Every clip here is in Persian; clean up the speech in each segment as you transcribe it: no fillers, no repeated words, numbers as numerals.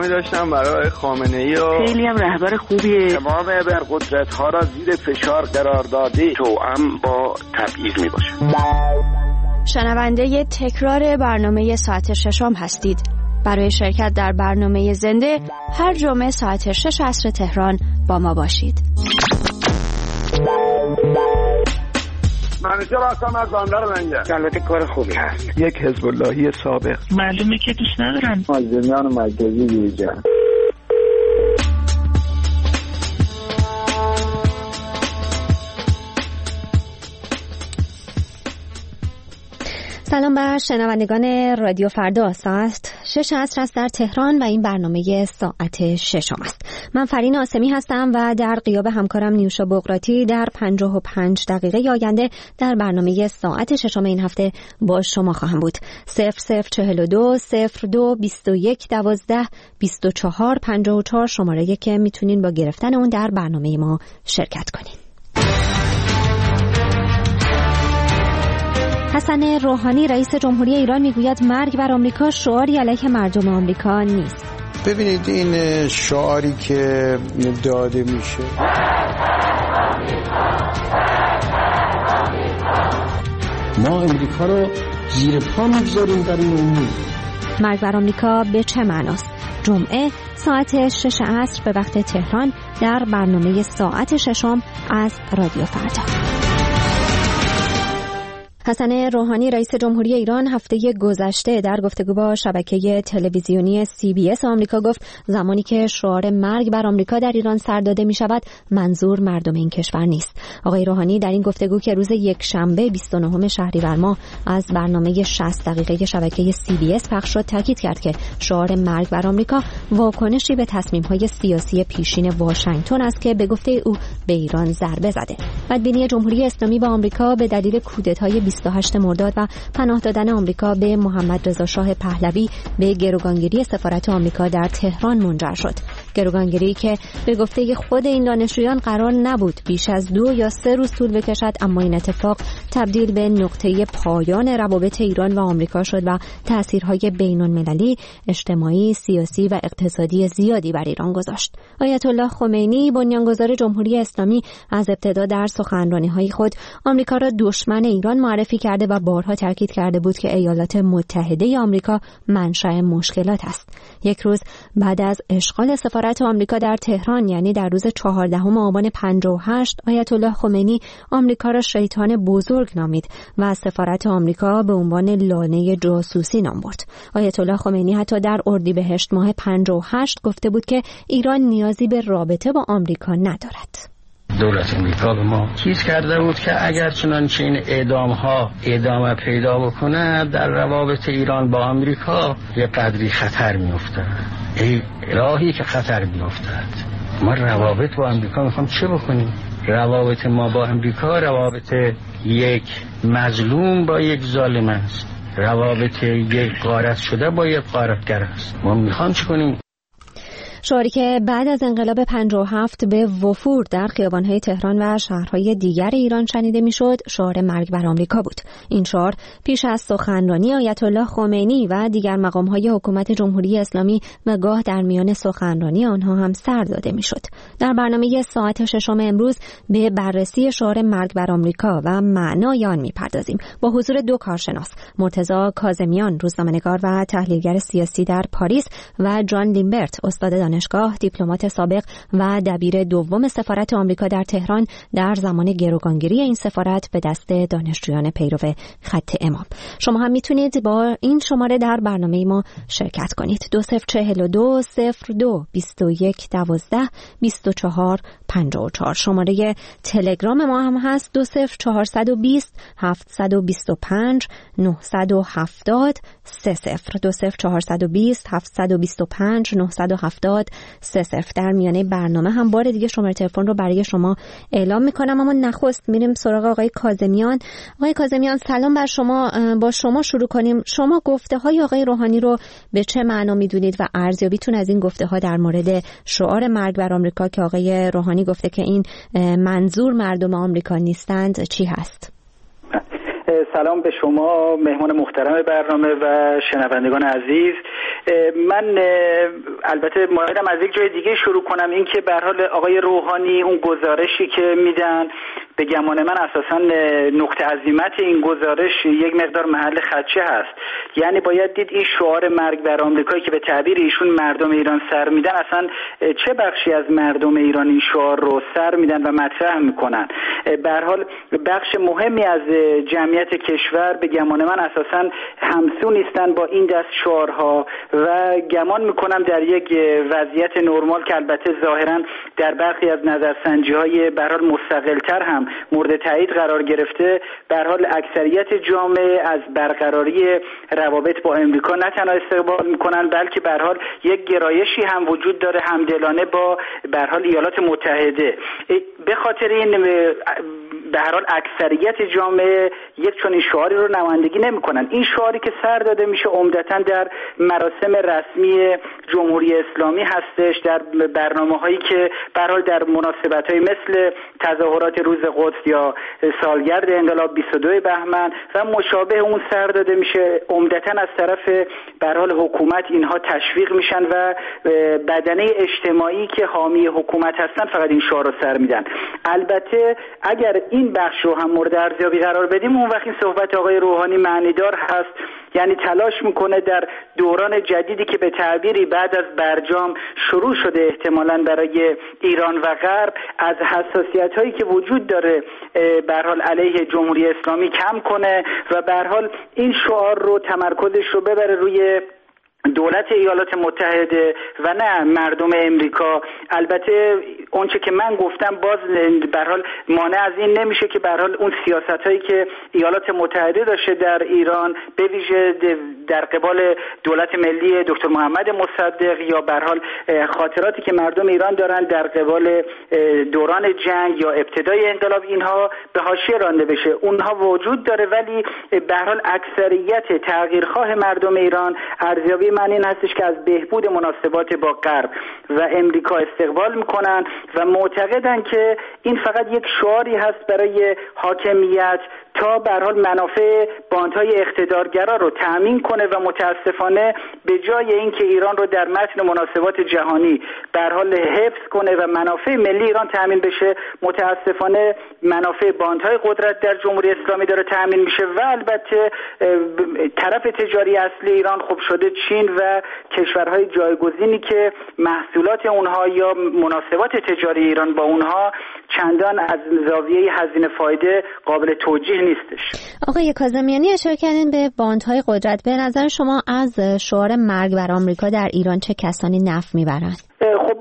احترامی داشتم برای خامنه‌ای و خیلی هم رهبر خوبیه. تمام ابرقدرت‌ها را زیر فشار قرار داده توأم با تبعیض میباشه. شنونده تکرار برنامه ساعت ششم هستید. برای شرکت در برنامه زنده هر جمعه ساعت 6 عصر تهران با ما باشید. منیجر هستم از بندر لنگر. البته کار خوبی هست. یک حزب اللهی سابق. معلومه که دوست ندارن. مازنیان مرکزی دیجا. سلام بر شنوندگان رادیو فردا. ساعت 6 عصر است در تهران و این برنامه ساعت ششم است. من فرین آسمی هستم و در غیاب همکارم نیوشا بقراتی در 55 دقیقه آینده در برنامه ساعت ششم این هفته با شما خواهم بود. 0042 02 21 12 24 54 شماره‌ای که میتونین با گرفتن اون در برنامه ما شرکت کنین. حسن روحانی رئیس جمهوری ایران میگوید مرگ بر آمریکا شعاری علیه مردم آمریکا نیست. ببینید این شعاری که داده میشه ما امریکا رو زیر پا میگذاریم در این امور. مرگ بر آمریکا به چه معناست؟ جمعه ساعت 6 عصر به وقت تهران در برنامه ساعت ششم از رادیو فردا. حسن روحانی رئیس جمهوری ایران هفته گذشته در گفتگو با شبکه تلویزیونی CBS آمریکا گفت زمانی که شعار مرگ بر آمریکا در ایران سر داده می شود منظور مردم این کشور نیست. آقای روحانی در این گفتگو که روز یکشنبه 29 شهریور ماه از برنامه 60 دقیقه شبکه CBS پخش شد تاکید کرد که شعار مرگ بر آمریکا واکنشی به تصمیم‌های سیاسی پیشین واشنگتن است که به گفته او به ایران ضربه زده. بدبینی جمهوری اسلامی با آمریکا به دلیل کودتای 28 مرداد و پناه دادن آمریکا به محمد رضا شاه پهلوی به گروگانگیری سفارت آمریکا در تهران منجر شد. گروگانگیری که به گفته خود این دانشجویان قرار نبود بیش از 2 یا 3 روز طول بکشد، اما این اتفاق تبدیل به نقطه پایان روابط ایران و آمریکا شد و تأثیرهای بین‌المللی، اجتماعی، سیاسی و اقتصادی زیادی بر ایران گذاشت. آیت الله خمینی بنیانگذار جمهوری اسلامی از ابتدا در سخنرانی‌های خود آمریکا را دشمن ایران معرفی کرده و بارها تاکید کرده بود که ایالات متحده آمریکا منشأ مشکلات است. یک روز بعد از اشغال سفارت آمریکا در تهران، یعنی در روز 14 آبان 58، آیت الله خمینی آمریکا را شیطان بزرگ نامید و سفارت آمریکا به عنوان لانه جاسوسی نام برد. آیت الله خمینی حتی در اردیبهشت ماه 58 گفته بود که ایران نیازی به رابطه با آمریکا ندارد. دولت امریکا به ما چیز کرده بود که اگر چنانچه این اعدام‌ها ادامه پیدا بکنه در روابط ایران با آمریکا یه قدری خطر می‌افتد. ای الهی که خطر می‌افتد. ما روابط با آمریکا می‌خوام چه بکنیم؟ روابط ما با آمریکا روابط یک مظلوم با یک ظالم است. روابط یک غارت شده با یک غارتگر است. ما می‌خوام چه کنیم؟ شعاری که بعد از انقلاب 57 به وفور در خیابان‌های تهران و شهرهای دیگر ایران شنیده می‌شد، شعار مرگ بر آمریکا بود. این شعار پیش از سخنرانی آیت الله خمینی و دیگر مقام‌های حکومت جمهوری اسلامی و گاه در میان سخنرانی آنها هم سر داده می‌شد. در برنامه ساعت ششم امروز به بررسی شعار مرگ بر آمریکا و معنای آن می‌پردازیم با حضور 2 کارشناس، مرتضی کاظمیان روزنامه‌نگار و تحلیلگر سیاسی در پاریس و جان لیمبرت استاد دانشگاه، دیپلمات سابق و دبیر دوم سفارت آمریکا در تهران در زمان گروگانگیری این سفارت به دست دانشجویان پیرو خط امام. شما هم میتونید با این شماره در برنامه ما شرکت کنید. 2042 02 21 12 24 54. شماره تلگرام ما هم هست 20420 725 970 30 20420 725 970 30. در میانه برنامه هم بار دیگه شماره تلفن رو برای شما اعلام میکنم، اما نخست میریم سراغ آقای کاظمیان. آقای کاظمیان سلام بر شما. با شما شروع کنیم. شما گفته های آقای روحانی رو به چه معنا میدونید و ارزیابیتون از این گفته ها در مورد شعار مرگ بر آمریکا که آقای روحانی گفته که این منظور مردم آمریکا نیستند چی هست؟ سلام به شما مهمان محترم برنامه و شنوندگان عزیز. من البته مایلم از یک جای دیگه شروع کنم، این که به هر حال آقای روحانی اون گزارشی که میدن به گمان من اساسا نقطه عظیمت این گزارش یک مقدار محل خدشه هست. یعنی باید دید این شعار مرگ بر آمریکایی که به تعبیر ایشون مردم ایران سر میدن، اصلا چه بخشی از مردم ایران این شعار رو سر میدن و مطرح میکنن. به هر حال بخش مهمی از جمعیت کشور به گمان من اساسا همسو نیستن با این دست شعارها و گمان میکنم در یک وضعیت نرمال که البته ظاهرا در برخی از نظرسنجی‌های به هر حال مستقل‌تر هم مورد تایید قرار گرفته، به هر حال اکثریت جامعه از برقراری روابط با امریکا نه تنها استقبال میکنن، بلکه به هر حال یک گرایشی هم وجود داره همدلانه با به هر حال ایالات متحده. به خاطر این به هر حال اکثریت جامعه یک چنین شعاری رو نمایندگی نمی‌کنن. این شعاری که سر داده میشه عمدتاً در مراسم رسمی جمهوری اسلامی هستش، در برنامه‌هایی که به هر حال در مناسبت‌های مثل تظاهرات روز قدس یا سالگرد انقلاب 22 بهمن و مشابه اون سر داده میشه. عمدتاً از طرف به هر حال حکومت اینها تشویق میشن و بدنه اجتماعی که حامی حکومت هستن فقط این شعار رو سر میدن. البته اگر این بخش رو هم مورد ارزیابی قرار بدیم، اون وقت این صحبت آقای روحانی معنیدار هست. یعنی تلاش میکنه در دوران جدیدی که به تعبیری بعد از برجام شروع شده احتمالاً برای ایران و غرب، از حساسیت هایی که وجود داره به هر حال علیه جمهوری اسلامی کم کنه و به هر حال این شعار رو تمرکزش رو ببره روی دولت ایالات متحده و نه مردم امریکا. البته اونچه که من گفتم باز به هر حال مانع از این نمیشه که به هر حال اون سیاستایی که ایالات متحده داشته در ایران، به ویژه در قبال دولت ملی دکتر محمد مصدق، یا به هر حال خاطراتی که مردم ایران دارن در قبال دوران جنگ یا ابتدای انقلاب، اینها به حاشیه رانده بشه. اونها وجود داره، ولی به هر حال اکثریت تغییرخواه مردم ایران ارزیابی من این هستش که از بهبود مناسبات با غرب و امریکا استقبال میکنن و معتقدن که این فقط یک شعاری هست برای حاکمیت تا به هر حال منافع باندهای اقتدارگرا رو تأمین کنه و متاسفانه به جای اینکه ایران رو در متن مناسبات جهانی به هر حال حفظ کنه و منافع ملی ایران تأمین بشه، متاسفانه منافع باندهای قدرت در جمهوری اسلامی داره تأمین میشه و البته طرف تجاری اصلی ایران خب شده چین و کشورهای جایگزینی که محصولات اونها یا مناسبات تجاری ایران با اونها چندان از زاویه هزینه فایده قابل توجیه نیستش. آقای کاظمیانی اشاره کردین به باندهای قدرت. به نظر شما از شعار مرگ بر آمریکا در ایران چه کسانی نفع میبرند؟ خب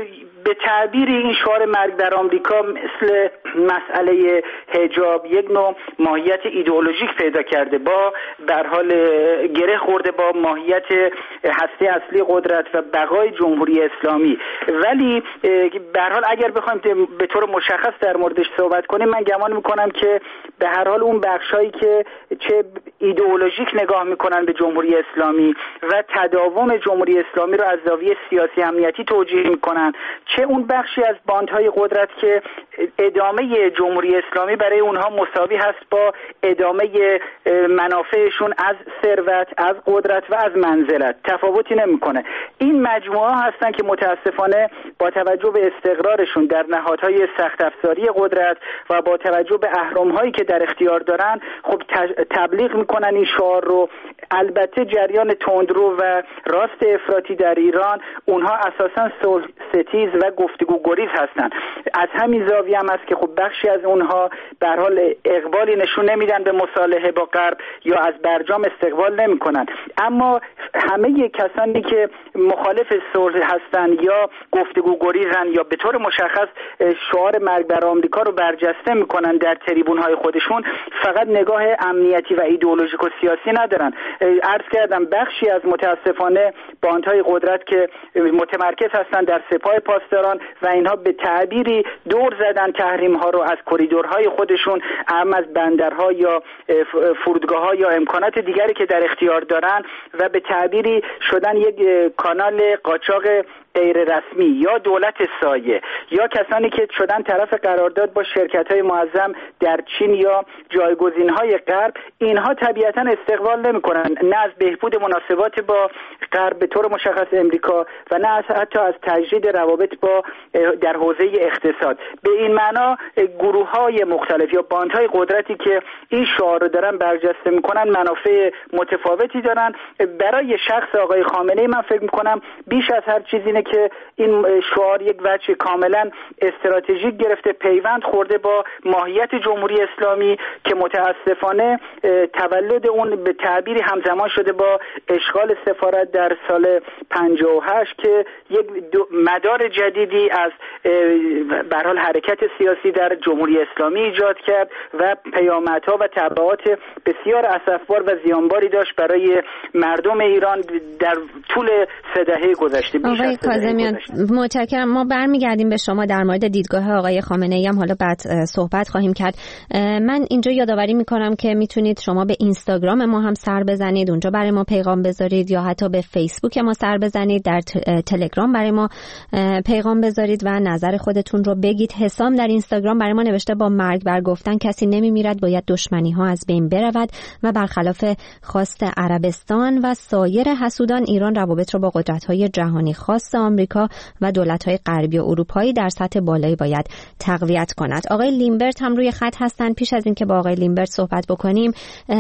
به تعبیر این شعار مرگ بر آمریکا مثل مسئله حجاب یک نوع ماهیت ایدئولوژیک پیدا کرده، با در حال گره خورده با ماهیت هسته اصلی قدرت و بقای جمهوری اسلامی. ولی به هر حال اگر بخوایم به طور مشخص در موردش صحبت کنیم، من گمان میکنم که به هر حال اون بخشایی که چه ایدئولوژیک نگاه میکنن به جمهوری اسلامی و تداوم جمهوری اسلامی رو از زاویه سیاسی امنیتی توجیه میکنن، چه اون بخشی از باندهای قدرت که ادامه جمهوری اسلامی برای اونها مساوی هست با ادامه منافعشون از ثروت، از قدرت و از منزلت، تفاوتی نمیکنه. این مجموعه هستن که متاسفانه با توجه به استقرارشون در نهادهای سخت افزاری قدرت و با توجه به اهرم‌هایی که در اختیار دارن، خب تبلیغ میکنن این شعار رو. البته جریان تندرو و راست افراطی در ایران اونها اساساً صلح ستیز و گفتگو گریز هستن. از همین زاویه هم است که خب بخشی از اونها در حال اقبالی نشون نمیدن به مصالحه با غرب یا از برجام استقبال نمیکنن. اما همه کسانی که مخالف صلح هستن یا گفتگو گریزن یا به طور مشخص شعار مرگ بر آمریکا رو برجسته میکنن در تریبون‌های خودشون، فقط نگاه امنیتی و ایدئولوژیک و سیاسی ندارن. عرض کردم بخشی از متاسفانه باندهای قدرت که متمرکز هستن در سپاه پاسداران و اینها به تعبیری دور زدن تحریم ها رو از کریدورهای خودشون، هم از بندرها یا فرودگاه‌ها یا امکانات دیگری که در اختیار دارن و به تعبیری شدن یک کانال قاچاق غیر رسمی یا یا دولت سایه یا کسانی که شدن طرف قرارداد با شرکت‌های معظم در چین یا جایگزین‌های غرب، اینها طبیعتاً استقبال نمی‌کنن، نه از بهبود مناسبات با غرب به طور مشخص امریکا و نه حتی از تجدید روابط با در حوزه اقتصاد. به این معنا گروه‌های مختلف یا باندهای قدرتی که این شعار رو دارن برجسته می‌کنن منافع متفاوتی دارن. برای شخص آقای خامنه‌ای من فکر می‌کنم بیش از هر چیز اینه که این شعار یک وجه کاملا استراتژیک گرفته، پیوند خورده با ماهیت جمهوری اسلامی که متاسفانه تولد اون به تعبیری همزمان شده با اشغال سفارت در سال 58 که یک مدار جدیدی از به هر حال حرکت سیاسی در جمهوری اسلامی ایجاد کرد و پیامدها و تبعات بسیار اسفبار و زیانباری داشت برای مردم ایران در طول 3 دهه گذشته. آقای کاظمیان متشکرم. ما برمیگردیم به شما در مورد دیدگاه آقای خامنه‌ای هم حالا بعد صحبت خواهیم کرد. من اینجا یادآوری میکنم که میتونید شما به اینستاگرام ما هم سر بزنید، اونجا برای ما پیغام بذارید، یا حتی به فیسبوک ما سر بزنید، در تلگرام برای ما پیغام بذارید و نظر خودتون رو بگید. حسام در اینستاگرام برای ما نوشته با مرگ بر گفتن کسی نمیمیرد، باید دشمنی ها از بین برود و برخلاف خواست عربستان و سایر حسودان ایران روابط رو با قدرت‌های جهانی خاص آمریکا و دولت‌های غربی و اروپایی در سطح بالایی باید تقویت کند. آقای لیمبرت هم روی خط هستن. پیش از اینکه با آقای لیمبرت صحبت بکنیم،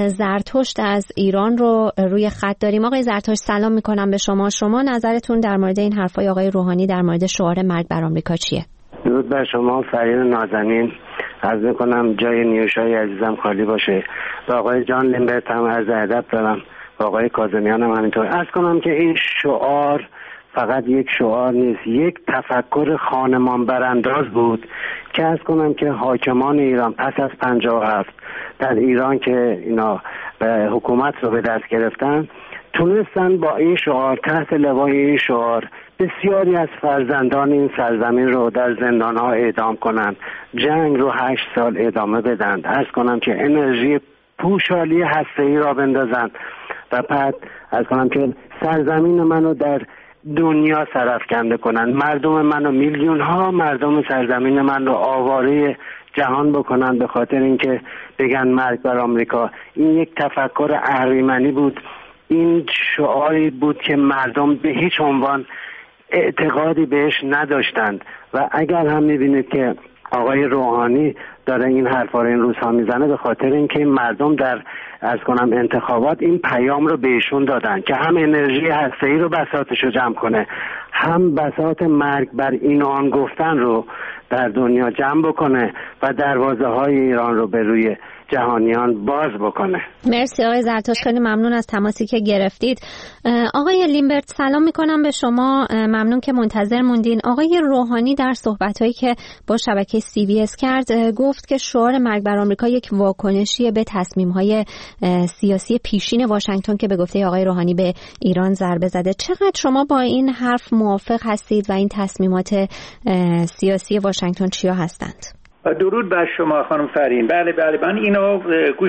زرتشت از ایران رو روی خط داریم. آقای زرتشت سلام میکنم به شما. شما نظرتون در مورد این حرفای آقای روحانی در مورد شعار مرگ بر آمریکا چیه؟ درود بر شما فرین نازنین. عرض میکنم جای نیوشای عزیزم خالی باشه. با آقای جان لیمبرت هم عرض ادب دارم، با آقای کاظمیان هم همینطور. عرض کنم که این شعار فقط یک شعار نیست، یک تفکر خانمان برانداز بود که عرض کنم که حاکمان ایران پس از 57 در ایران که اینا حکومت رو به دست گرفتن، تونستن با این شعار، تحت لوای این شعار، بسیاری از فرزندان این سرزمین رو در زندان‌ها اعدام کنند، جنگ رو 8 سال ادامه بدن، عرض کنم که انرژی پوشالی هسته‌ای را بندازن و بعد عرض کنم که سرزمین منو در دنیا سرافکنده کنن، مردم منو، میلیون ها مردم سرزمین من رو آواره جهان بکنن به خاطر اینکه بگن مرگ بر آمریکا. این یک تفکر اهریمنی بود، این شعاری بود که مردم به هیچ عنوان اعتقادی بهش نداشتند و اگر هم میبینید که آقای روحانی داره این حرفا رو این روزها میزنه، به خاطر اینکه این مردم در عرض کنم انتخابات این پیام رو بهشون دادن که هم انرژی هسته‌ای رو بساطش رو جمع کنه، هم بساط مرگ بر این و آن گفتن رو در دنیا جمع بکنه و دروازه های ایران رو به روی جهانیان باز بکنه. مرسی آقای زرتشت، خیلی ممنون از تماسی که گرفتید. آقای لیمبرت سلام میکنم به شما، ممنون که منتظر موندین. آقای روحانی در صحبتایی که با شبکه CBS کرد گفت که شعار مرگ بر آمریکا یک واکنشی به تصمیم‌های سیاسی پیشین واشنگتن که به گفته آقای روحانی به ایران ضربه زده. چقدر شما با این حرف موافق هستید و این تصمیمات سیاسی واشنگتن چیا هستند؟ درود بر شما خانم فرین. بله من اینو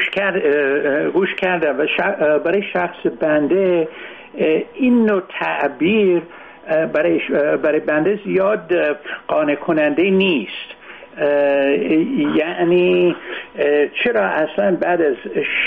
گوش کردم و برای شخص بنده این نوع تعبیر برای بنده زیاد قانع کننده نیست. یعنی چرا اصلا بعد از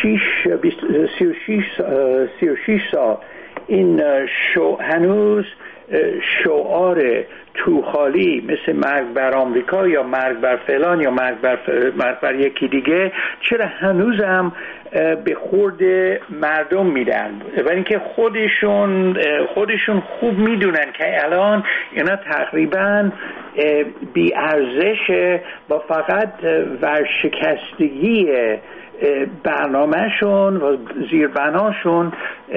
36 سال این هنوز شعار توخالی مثل مرگ بر آمریکا یا مرگ بر فلان یا مرگ بر یکی دیگه چرا هنوزم به خورد مردم میدن؟ و اینکه خودشون خوب میدونن که الان اینا تقریبا بی ارزش با فقط ورشکستگی برنامهشون و زیربناشون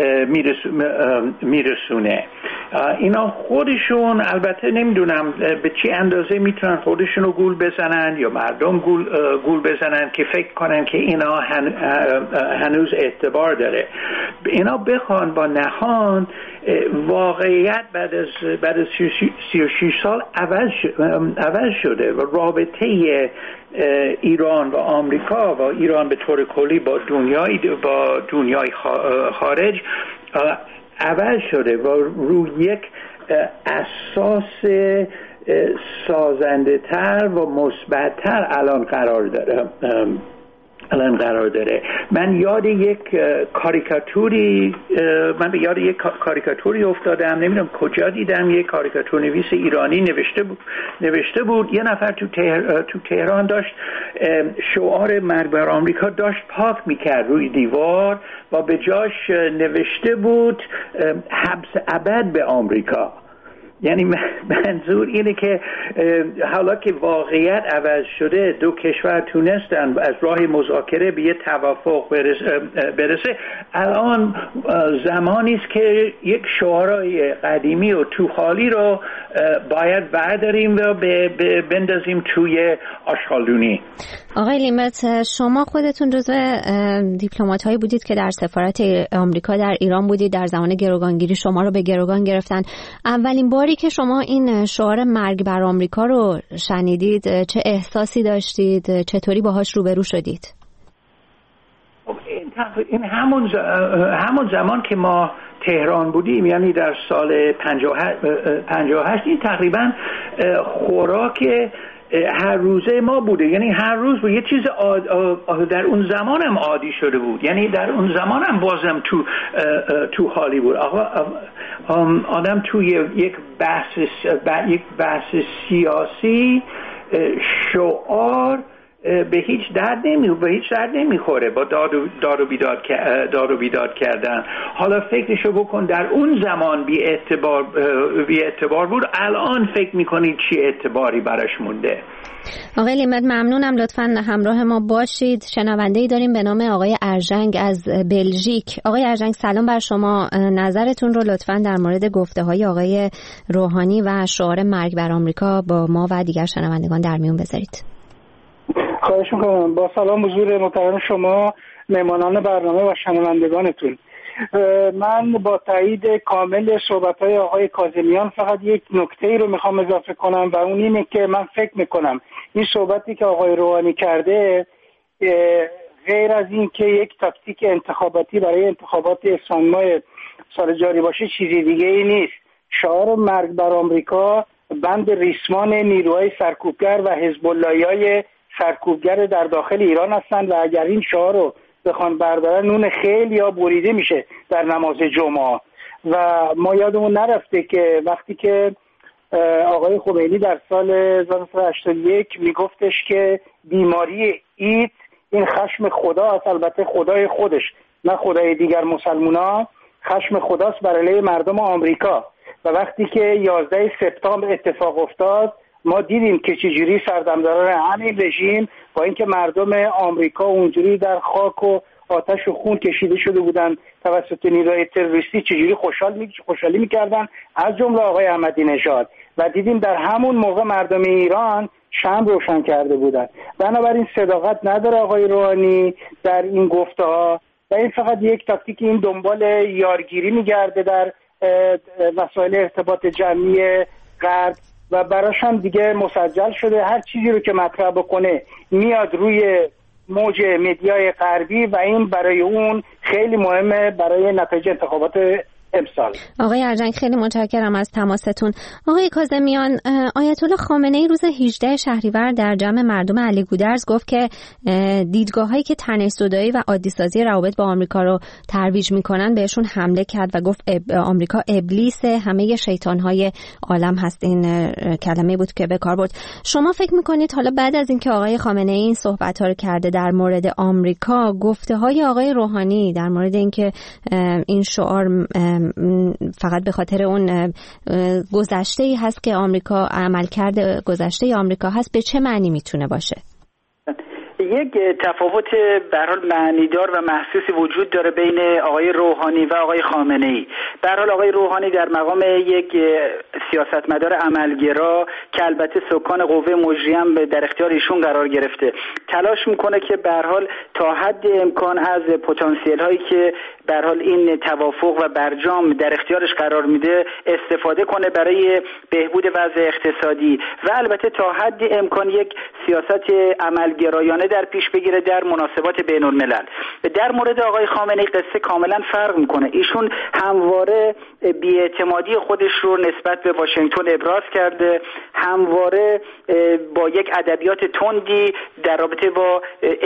میرسونه. اینا خودشون البته نمیدونم به چه اندازه میتونن خودشون رو گول بزنن یا مردم گول بزنن که فکر کنن که اینا هنوز اعتبار داره. اینا بخوان با نهان واقعیت بعد از 36 سال عوض شده و رابطه ایران و آمریکا و ایران به طور کلی با دنیای خارج عوض شده و روی یک اساس سازنده تر و مثبت تر الان قرار داره. من یاد یک کاریکاتوری افتادم، نمیدونم کجا دیدم، یک کاریکاتور نویس ایرانی نوشته بود یه نفر تو تهران داشت شعار مرگ بر آمریکا داشت پاک میکرد روی دیوار و به جاش نوشته بود حبس ابد به آمریکا. یعنی منظور اینه که حالا که واقعیت عوض شده، دو کشور تونستن از راه مذاکره به یه توافق برسه، الان زمانی است که یک شعارهای قدیمی و توخالی رو باید برداریم و بندازیم توی آشغالدونی. آقای لیمبت، شما خودتون جزو دیپلمات‌هایی بودید که در سفارت آمریکا در ایران بودید، در زمان گروگانگیری شما رو به گروگان گرفتن. اولین باری که شما این شعار مرگ بر آمریکا رو شنیدید چه احساسی داشتید؟ چطوری باهاش روبرو شدید؟ این همون زمان که ما تهران بودیم، یعنی در سال 58 این تقریبا خوراک هر روزه ما بوده. یعنی هر روز یه چیز در اون زمانم عادی شده بود. یعنی در اون زمانم بازم تو حالی بود. آدم توی یک بحث سیاسی شعار به هیچ درد نمیخوره با داد و بیداد کردن. حالا فکرشو بکن در اون زمان بی اعتبار بود، الان فکر میکنید چی اعتباری براش مونده. آقای لیمبت ممنونم، لطفاً همراه ما باشید. شنونده‌ای داریم به نام آقای ارژنگ از بلژیک. آقای ارژنگ سلام بر شما، نظرتون رو لطفاً در مورد گفته‌های آقای روحانی و شعار مرگ بر آمریکا با ما و دیگر شنوندگان در میون بذارید. خواهش میکنم. با سلام حضور محترم شما، مهمانان برنامه و شنوندگانتون. من با تایید کامل صحبت‌های آقای کاظمیان فقط یک نکته‌ای رو میخوام اضافه کنم و اون اینه که من فکر میکنم این صحبتی که آقای روحانی کرده غیر از این که یک تاکتیک انتخاباتی برای انتخابات اسفند ماه سال جاری باشه چیزی دیگه ای نیست. شعار مرگ بر آمریکا بند ریسمان نیروهای سرکوبگر و حزب اللهی‌های سرکوبگر در داخل ایران هستند و اگر این شعار رو بخوان بردارن نون خیلی یا بریده میشه در نماز جمعه. و ما یادمون نرفته که وقتی که آقای خمینی در سال 1981 میگفتش که بیماری ایدز این خشم خداست، البته خدای خودش نه خدای دیگر مسلمونا، خشم خداست بر علیه مردم آمریکا. و وقتی که 11 سپتامبر اتفاق افتاد ما دیدیم که چجوری سردمداران همین رژیم با اینکه مردم آمریکا اونجوری در خاک و آتش و خون کشیده شده بودن توسط نیروهای تروریستی چجوری خوشحالی میکردن، از جمله آقای احمدی نژاد. و دیدیم در همون موقع مردم ایران شمع روشن کرده بودن. بنابراین صداقت نداره آقای روحانی در این گفته‌ها و این فقط یک تاکتیک، این دنبال یارگیری میگرده در وسایل ارتباط جمعی غرب و براش هم دیگه مسجل شده. هر چیزی رو که مطرح بکنه میاد روی موج مدیای غربی و این برای اون خیلی مهمه برای نتایج انتخابات امسال. آقای ارژنگ خیلی متشکرم از تماستون. آقای کاظمیان، آیت الله خامنه‌ای روز 18 شهریور در جمع مردم علی گودرز گفت که دیدگاه‌هایی که تنش‌زدایی و عادی‌سازی روابط با آمریکا رو ترویج می‌کنن بهشون حمله کرد و گفت آمریکا ابلیس همه شیطان‌های عالم هست. این کلمه بود که به کار برد. شما فکر می‌کنید حالا بعد از اینکه آقای خامنه‌ای این صحبت‌ها رو کرده در مورد آمریکا، گفته‌های آقای روحانی در مورد اینکه این شعار فقط به خاطر اون گذشته‌ای هست که آمریکا عملکرد گذشته آمریکا هست، به چه معنی میتونه باشه؟ یک تفاوت به هر حال معنیدار و محسوسی وجود داره بین آقای روحانی و آقای خامنه‌ای. به هر حال آقای روحانی در مقام یک سیاستمدار عملگرا که البته سکان قوه مجریه هم در اختیار ایشون قرار گرفته، تلاش میکنه که به هر حال تا حد امکان از پتانسیل هایی که به هر حال این توافق و برجام در اختیارش قرار میده استفاده کنه برای بهبود وضع اقتصادی و البته تا حد امکان یک سیاست عملگرایانه در پیش بگیره در مناسبات بین الملل. در مورد آقای خامنه‌ای قصه کاملا فرق میکنه. ایشون همواره بی‌اعتمادی خودش رو نسبت به واشنگتن ابراز کرده، همواره با یک ادبیات تندی در رابطه با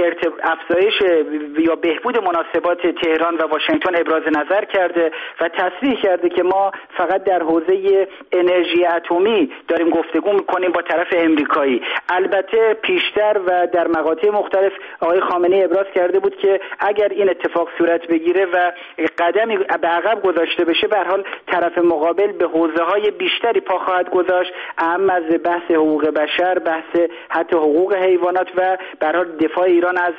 افزایش یا بهبود مناسبات تهران و واشنگتن ابراز نظر کرده و تصریح کرده که ما فقط در حوزه انرژی اتمی داریم گفتگو میکنیم با طرف امریکایی. البته پیشتر و در مقاطع مختلف آقای خامنه‌ای ابراز کرده بود که اگر این اتفاق صورت بگیره و قدمی به عقب گذاشته بشه، به هر حال طرف مقابل به حوزه‌های بیشتری پا خواهد گذاشت، اهم از بحث حقوق بشر، بحث حتی حقوق حیوانات و به هر حال دفاع ایران از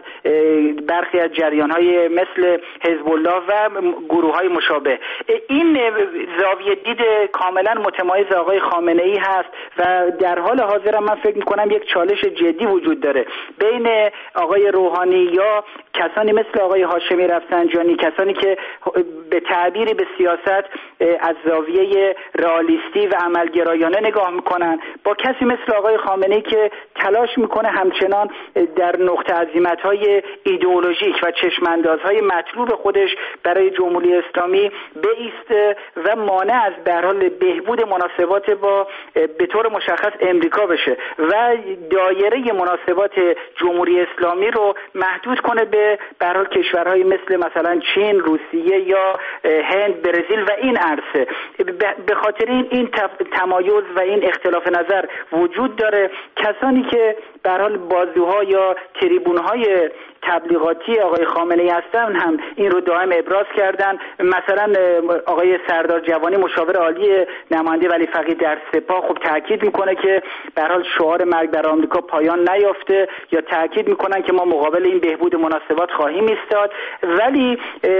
برخی از جریان‌های مثل حزب الله و گروه‌های مشابه. این زاویه دید کاملا متمایز آقای خامنه‌ای هست و در حال حاضر من فکر می‌کنم یک چالش جدی وجود داره بین آقای روحانی یا کسانی مثل آقای هاشمی رفسنجانی، کسانی که به تعبیری به سیاست از زاویه رئالیستی و عملگرایانه نگاه میکنن، با کسی مثل آقای خامنه‌ای که تلاش میکنه همچنان در نقطه عزیمت‌های ایدئولوژیک و چشماندازهای مطلوب خودش برای جمهوری اسلامی بایسته و مانع از به هر حال بهبود مناسبات با به طور مشخص امریکا بشه و دایره مناسبات جمهوری اسلامی رو محدود کنه به هر حال کشورهای مثلا چین، روسیه یا هند، برزیل و این عرصه. به خاطر این تمایز و این اختلاف نظر وجود داره. کسانی که به هر حال بازوها یا تریبونهای تبلیغاتی آقای خامنه‌ای هستن هم این رو دائم ابراز کردن. مثلا آقای سردار جوانی مشاور عالی نماینده ولی فقیه در سپاه خب تاکید میکنه که به هر حال شعار مرگ بر آمریکا پایان نیافته، یا تاکید میکنن که ما مقابل این بهبود مناسبات خواهیم ایستاد. ولی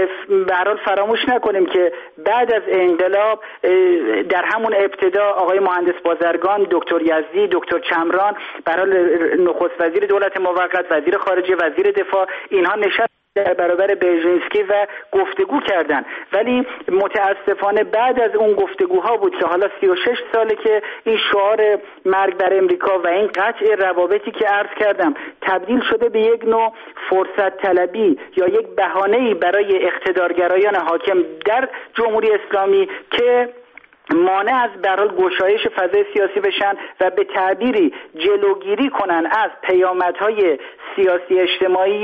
به هر حال فراموش نکنیم که بعد از انقلاب در همون ابتدا آقای مهندس بازرگان، دکتر یزدی، دکتر چمران، به هر حال نخست وزیر دولت موقت، وزیر خارجه، وزیر دفاع، اینها نشست در برابر برژینسکی و گفتگو کردن. ولی متاسفانه بعد از اون گفتگوها بود که حالا 36 ساله که این شعار مرگ بر امریکا و این قطع روابطی که عرض کردم تبدیل شده به یک نوع فرصت طلبی یا یک بهانه‌ای برای اقتدارگرایان حاکم در جمهوری اسلامی که مانع از به هر حال گشایش فضای سیاسی بشن و به تعبیری جلوگیری کنن از پیامدهای سیاسی اجتماعی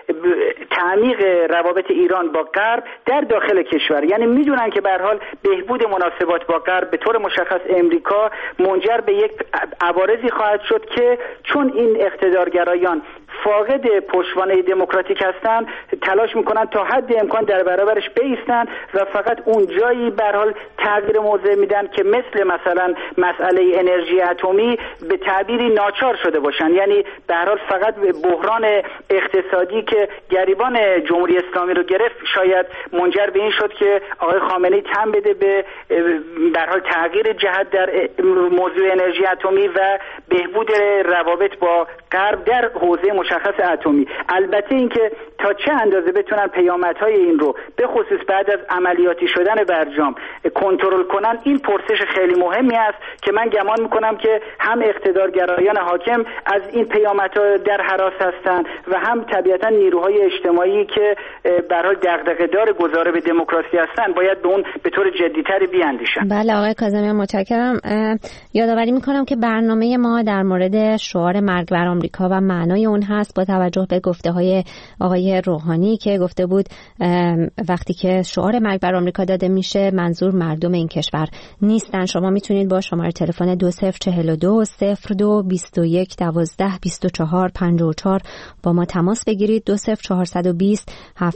تعمیق روابط ایران با غرب در داخل کشور. یعنی میدونن که به هر حال بهبود مناسبات با غرب به طور مشخص امریکا منجر به یک عوارضی خواهد شد که چون این اقتدارگرایان فاقد پشتوانه دموکراتیک هستن، تلاش میکنن تا حد امکان در برابرش بایستن و فقط اون جایی به هر حال تغییر موضع میدن که مثلا مسئله انرژی اتمی به تعبیری ناچار شده باشن. یعنی به هر حال فقط بحران اقتصادی که گریبان جمهوری اسلامی رو گرفت شاید منجر به این شد که آقای خامنه‌ای تن بده به هر حال تغییر جهت در موضوع انرژی اتمی و بهبود روابط با غرب در حوزه مشخص اتمی. البته اینکه تا چه اندازه بتونن پیامدهای این رو به خصوص بعد از عملیاتی شدن برجام کنترل کنن، این پرسش خیلی مهمی است که من گمان میکنم که هم اقتدارگرایان حاکم از این پیامدها در هراس هستند و هم طبیعتا نیروهای اجتماعی که به هر حال دغدغه‌دار گذاره به دموکراسی هستند باید به اون به طور جدی‌تری بیاندیشن. بله آقای کاظمیان متشکرم. یادآوری میکنم که برنامه ما در مورد شعار مرگ بر آمریکا و معنای اون هست با توجه به گفته‌های آقای روحانی که گفته بود وقتی که شعار مرگ بر آمریکا داده میشه منظور مردم این کشور نیستن. شما میتونید با شماره تلفن 2042 02 21 12 24 54 با ما تماس بگیرید. 20420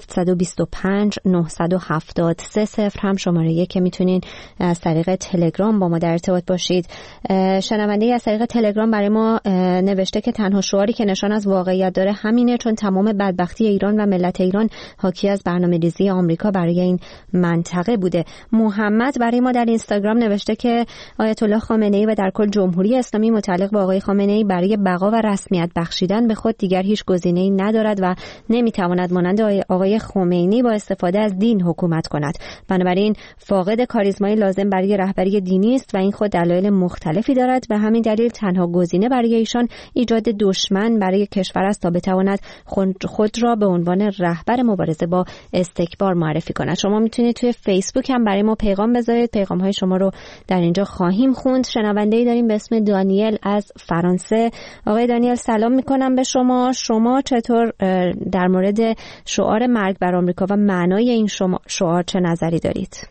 725 970 30 هم شماره که میتونید از طریق تلگرام با ما در ارتباط باشید. شنونده از طریق تلگرام برای ما نوشته که تنها شعاری که نشان از واقعیت داره همینه، چون تمام بدبختی ایران و ملت ایران حاکی از برنامه‌ریزی آمریکا برای این منطقه بوده. محمد برای ما در اینستاگرام نوشته که آیت الله خامنه‌ای و در کل جمهوری اسلامی متعلق به آقای خامنه‌ای برای بقا و رسمیت بخشیدن به خود دیگر هیچ گزینه‌ای ندارد و نمیتواند مانند آقای خمینی با استفاده از دین حکومت کند. بنابراین فاقد کاریزمای لازم برای رهبری دینی است و این خود دلایل مختلفی دارد. به همین دلیل تنها گزینه برای ایشان ایجاد دشمن برای کشور است تا بتواند خود را به عنوان رهبر مبارزه با استکبار معرفی کند. شما میتونید توی فیسبوک هم برای ما پیغام بذارید. پیغام های شما رو در اینجا خواهیم خوند. شنونده‌ای داریم به اسم دانیل از فرانسه. آقای دانیل سلام میکنم به شما. شما چطور در مورد شعار مرگ بر آمریکا و معنای این شعار چه نظری دارید؟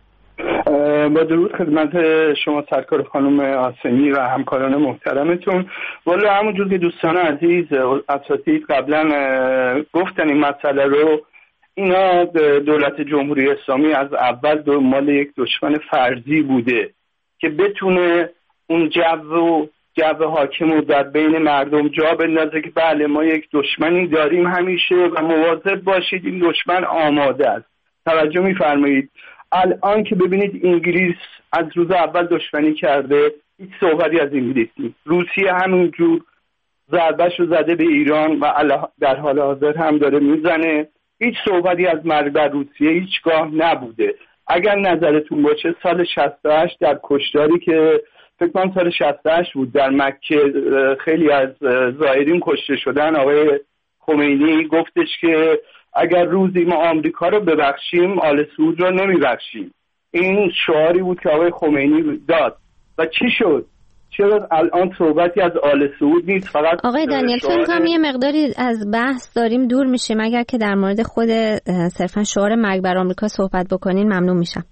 با درود خدمت شما سرکار خانم آسمی و همکاران محترمتون. والا همونجور که دوستان عزیز اساتید قبلا گفتن این مسئله رو، اینا دولت جمهوری اسلامی از اول دنبال یک دشمن فرضی بوده که بتونه اون جو حاکم رو در بین مردم جا بندازه که بله ما یک دشمنی داریم همیشه و مواظب باشید این دشمن آماده است. توجه می‌فرمایید الان که ببینید انگلیس از روز اول دشمنی کرده، هیچ صحبتی از انگلیس نیست. روسیه همینجور ضربه‌ش رو زده به ایران و در حال حاضر هم داره میزنه. هیچ صحبتی از مرگ بر روسیه هیچگاه نبوده. اگر نظرتون باشه سال 68 در کشتاری که فکر کنم سال 68 بود در مکه خیلی از زائرین کشته شدن، آقای خمینی گفتش که اگر روزی ما آمریکا رو ببخشیم آل سعود رو نمیبخشیم. این شعاری بود که آقای خمینی داد و چی شد؟ چرا الان صحبتی از آل سعود نیست؟ فقط آقای دانیل فکر کنم یه مقداری از بحث داریم دور میشیم. اگر که در مورد خود صرفا شعار مرگ بر آمریکا صحبت بکنین ممنون میشم.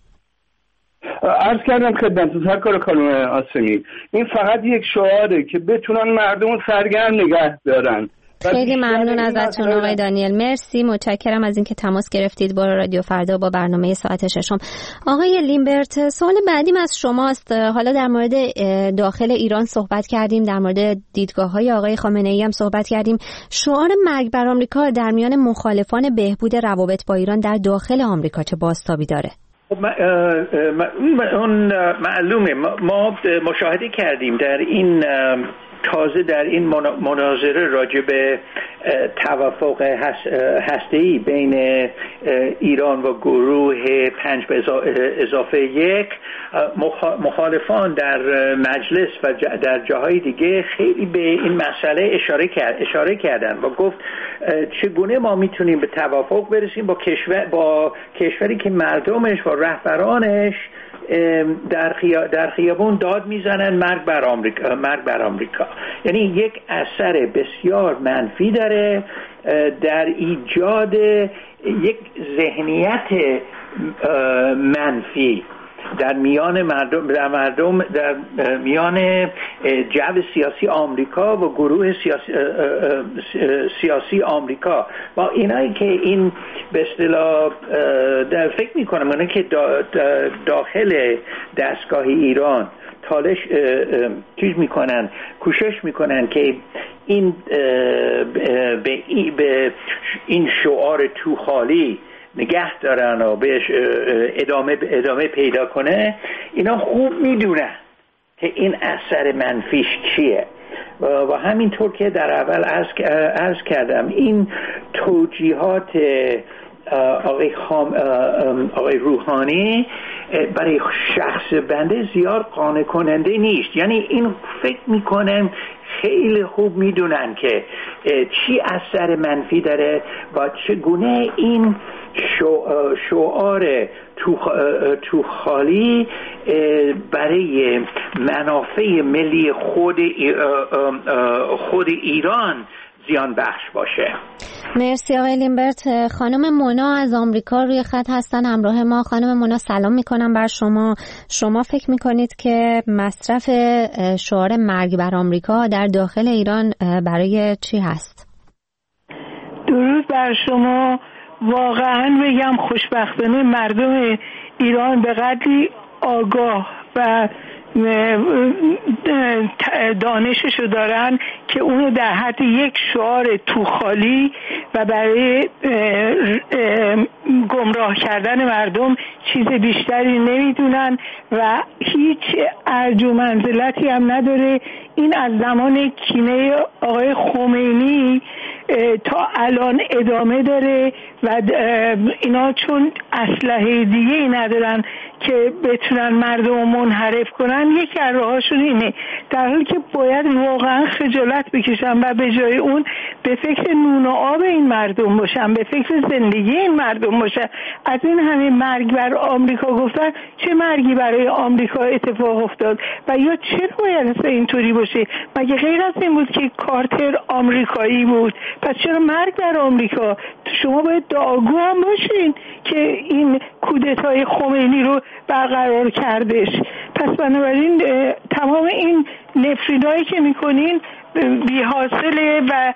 عرض کردم خدمتتون سرکار خانم آسمی، این فقط یک شعاره که بتونن مردم سرگرم نگه دارن. خیلی ممنون ازتون آقای دانیل. مرسی، متشکرم از اینکه تماس گرفتید با رادیو فردا با برنامه ساعت ششم. آقای لیمبرت، سوال بعدیم از شماست. حالا در مورد داخل ایران صحبت کردیم، در مورد دیدگاه‌های آقای خامنه‌ای هم صحبت کردیم. شعار مرگ بر آمریکا در میان مخالفان بهبود روابط با ایران در داخل آمریکا چه بازتابی داره؟ اون معلومه. ما مشاهده کردیم در این تازه در این مناظره راجع به توافق هسته‌ای بین ایران و گروه 5 به اضافه 1 مخالفان در مجلس و در جاهای دیگه خیلی به این مسئله اشاره کردن و گفت چگونه ما میتونیم به توافق برسیم با کشوری که مردمش و رهبرانش در خیابون داد میزنن مرگ بر آمریکا. یعنی یک اثر بسیار منفی داره در ایجاد یک ذهنیت منفی در میان مردم در میان جو سیاسی آمریکا و گروه سیاسی آمریکا. با اینایی که این به اصطلاح در فکر میکنم اونایی که داخل دستگاه ایران چیز میکنن، کوشش میکنن که این به این شعار تو خالی نگه دارن و بهش ادامه پیدا کنه. اینا خوب میدونن که این اثر منفیش چیه و همینطور که در اول عرض کردم این توجیهات آقای روحانی برای شخص بنده زیاد قانع کننده نیست. یعنی این فکر میکنن خیلی خوب میدونن که چی اثر منفی داره و چگونه این شعار تو خالی برای منافع ملی خود ایران زیان بخش باشه. مرسی آقای لیمبرت. خانم مونا از آمریکا روی خط هستن همراه ما. خانم مونا سلام میکنم بر شما. شما فکر میکنید که مصرف شعار مرگ بر آمریکا در داخل ایران برای چی هست؟ درود بر شما. واقعا بگم خوشبختانه مردم ایران به قدری آگاه و دانششو دارن که اونو در حد یک شعار تو خالی و برای گمراه کردن مردم چیز بیشتری نمیدونن و هیچ ارج و منزلتی هم نداره. این از زمان کینه آقای خمینی تا الان ادامه داره و اینا چون اسلحه دیگه ای ندارن که بتونن مردم رو منحرف کنن، یکی از راهاشون اینه، در حالی که باید واقعا خجالت بکشن و به جای اون به فکر نون و آب این مردم باشن، به فکر زندگی این مردم باشن. از این همه مرگ بر آمریکا گفتن، چه مرگی برای آمریکا اتفاق افتاد و یا چرا باید اینطوری باشه؟ مگه غیر از این بود که کارتر آمریکایی بود؟ پس چرا مرگ بر آمریکا؟ شما باید دعاگو هم باشین که این کودتای خمینی رو برقرار کردش. پس بنابراین تمام این نفرینایی که میکنین بی حاصله و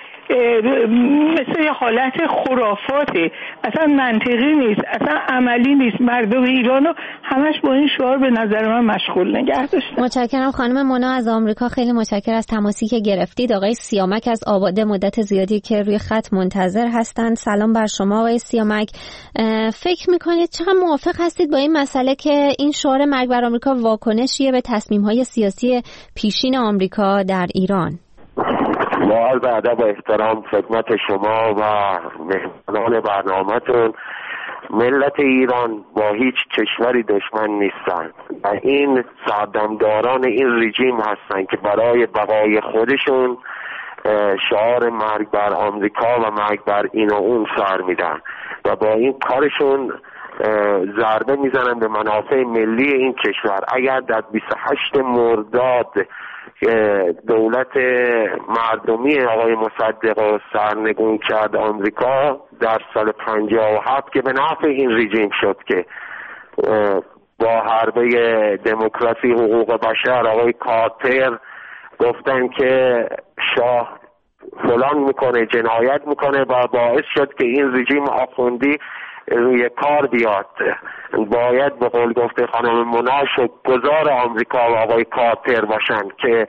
مثل حالت خرافاته، اصلا منطقی نیست، اصلا عملی نیست. مردم ایرانو همش با این شعار به نظر من مشغول نگه داشتن. متشکرم خانم مونا از آمریکا، خیلی متشکرم از تماسی که گرفتید. آقای سیامک از آباده مدت زیادی که روی خط منتظر هستند. سلام بر شما آقای سیامک. فکر میکنید چقدر موافق هستید با این مسئله که این شعار مرگ بر آمریکا واکنشیه به تصمیم‌های سیاسی پیشین آمریکا در ایران؟ با عرض ادب و احترام خدمت شما و مهمانان برنامه‌تون، ملت ایران با هیچ کشوری دشمن نیستند و این سردمداران این رژیم هستند که برای بقای خودشون شعار مرگ بر آمریکا و مرگ بر این و اون سر میدن و با این کارشون ضربه میزنن به منافع ملی این کشور. اگر در 28 مرداد دولت مردمی آقای مصدق رو سرنگون کرد آمریکا در سال 57 که به نفع این رژیم شد که با حربه دموکراسی حقوق بشر آقای کارتر گفتن که شاه فلان میکنه، جنایت میکنه و باعث شد که این رژیم آخوندی روی کار بیاد. باید به قول گفته خانم مونا شکرگزار آمریکا و آقای کارتر باشن که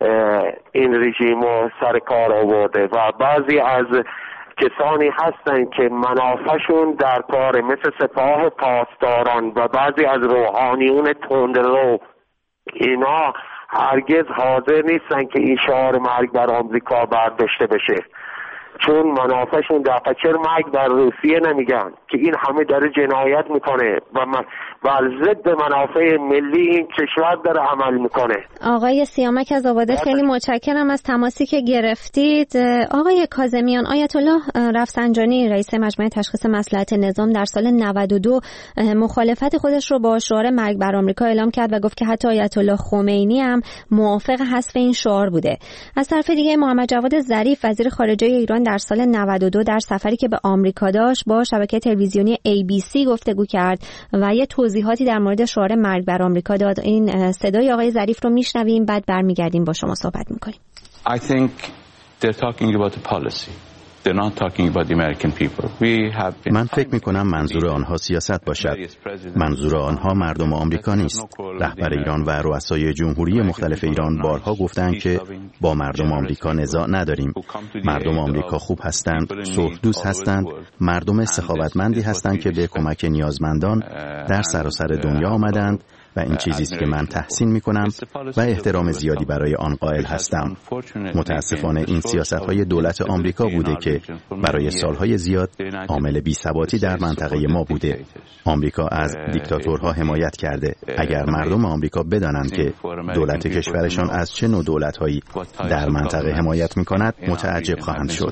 این رژیم رو سر کار آورده و بعضی از کسانی هستن که منافعشون در کار مثل سپاه پاسداران و بعضی از روحانیون تندرو، اینا هرگز حاضر نیستن که این شعار مرگ بر آمریکا برداشته بشه، چون منافعشون در چرا مرگ بر روسیه نمیگن که این همه داره جنایت میکنه و ضد منافع ملی این کشور داره عمل میکنه. آقای سیامک از آباده خیلی متشکرم از تماسی که گرفتید. آقای کاظمیان، آیت الله رفسنجانی رئیس مجمع تشخیص مصلحت نظام در سال 92 مخالفت خودش رو با شعار مرگ بر آمریکا اعلام کرد و گفت که حتی آیت الله خمینی هم موافق حذف این شعار بوده. از طرف دیگه محمد جواد ظریف وزیر خارجه ایران در سال 92 در سفری که به آمریکا داشت با شبکه تلویزیونی ABC گفتگو کرد و یه توضیحاتی در مورد شعار مرگ بر آمریکا داد. این صدای آقای ظریف رو میشنویم، بعد برمیگردیم با شما صحبت میکنیم. I think they're talking about the policy. They're not talking about the American people. من فکر میکنم منظور آنها سیاست باشد. منظور آنها مردم آمریکا نیست. رهبر ایران و رؤسای جمهوری مختلف ایران بارها گفتند که با مردم آمریکا نزاع نداریم. مردم آمریکا خوب هستند، صلح دوست هستند، مردم سخاوتمندی هستند که به کمک نیازمندان در سراسر دنیا آمدند و این چیزی است که من تحسین میکنم و احترام زیادی برای آن قائل هستم. متاسفانه این سیاست‌های دولت آمریکا بوده که برای سالهای زیاد عامل بی‌ثباتی در منطقه ما بوده. آمریکا از دیکتاتورها حمایت کرده. اگر مردم آمریکا بدانند که دولت کشورشان از چه نوع دولت‌هایی در منطقه حمایت میکند، متعجب خواهند شد.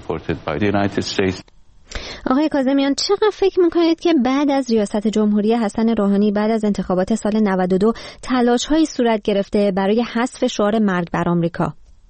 آقای کاظمیان، چقدر فکر میکنید که بعد از ریاست جمهوری حسن روحانی بعد از انتخابات سال 92 تلاش‌هایی صورت گرفته برای حذف شعار مرگ بر آمریکا؟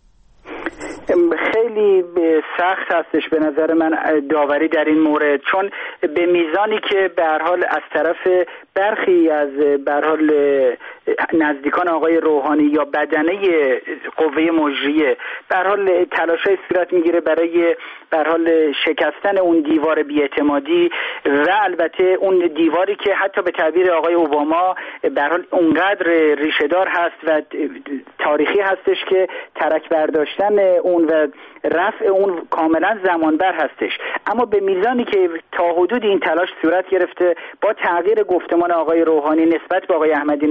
خیلی سخت هستش به نظر من داوری در این مورد، چون به میزانی که به هر حال از طرف برخی از به هر حال نزدیکان آقای روحانی یا بدنه قوه مجریه به هر حال تلاش‌های صورت میگیره برای به هر حال شکستن اون دیوار بی‌اعتمادی و البته اون دیواری که حتی به تعبیر آقای اوباما به هر حال اونقدر ریشه‌دار هست و تاریخی هستش که ترک برداشتن اون و رفع اون کاملا زمانبر هستش. اما به میزانی که تا حدود این تلاش صورت گرفته با تغییر گفتمان آقای روحانی نسبت به آقای احمدی نژاد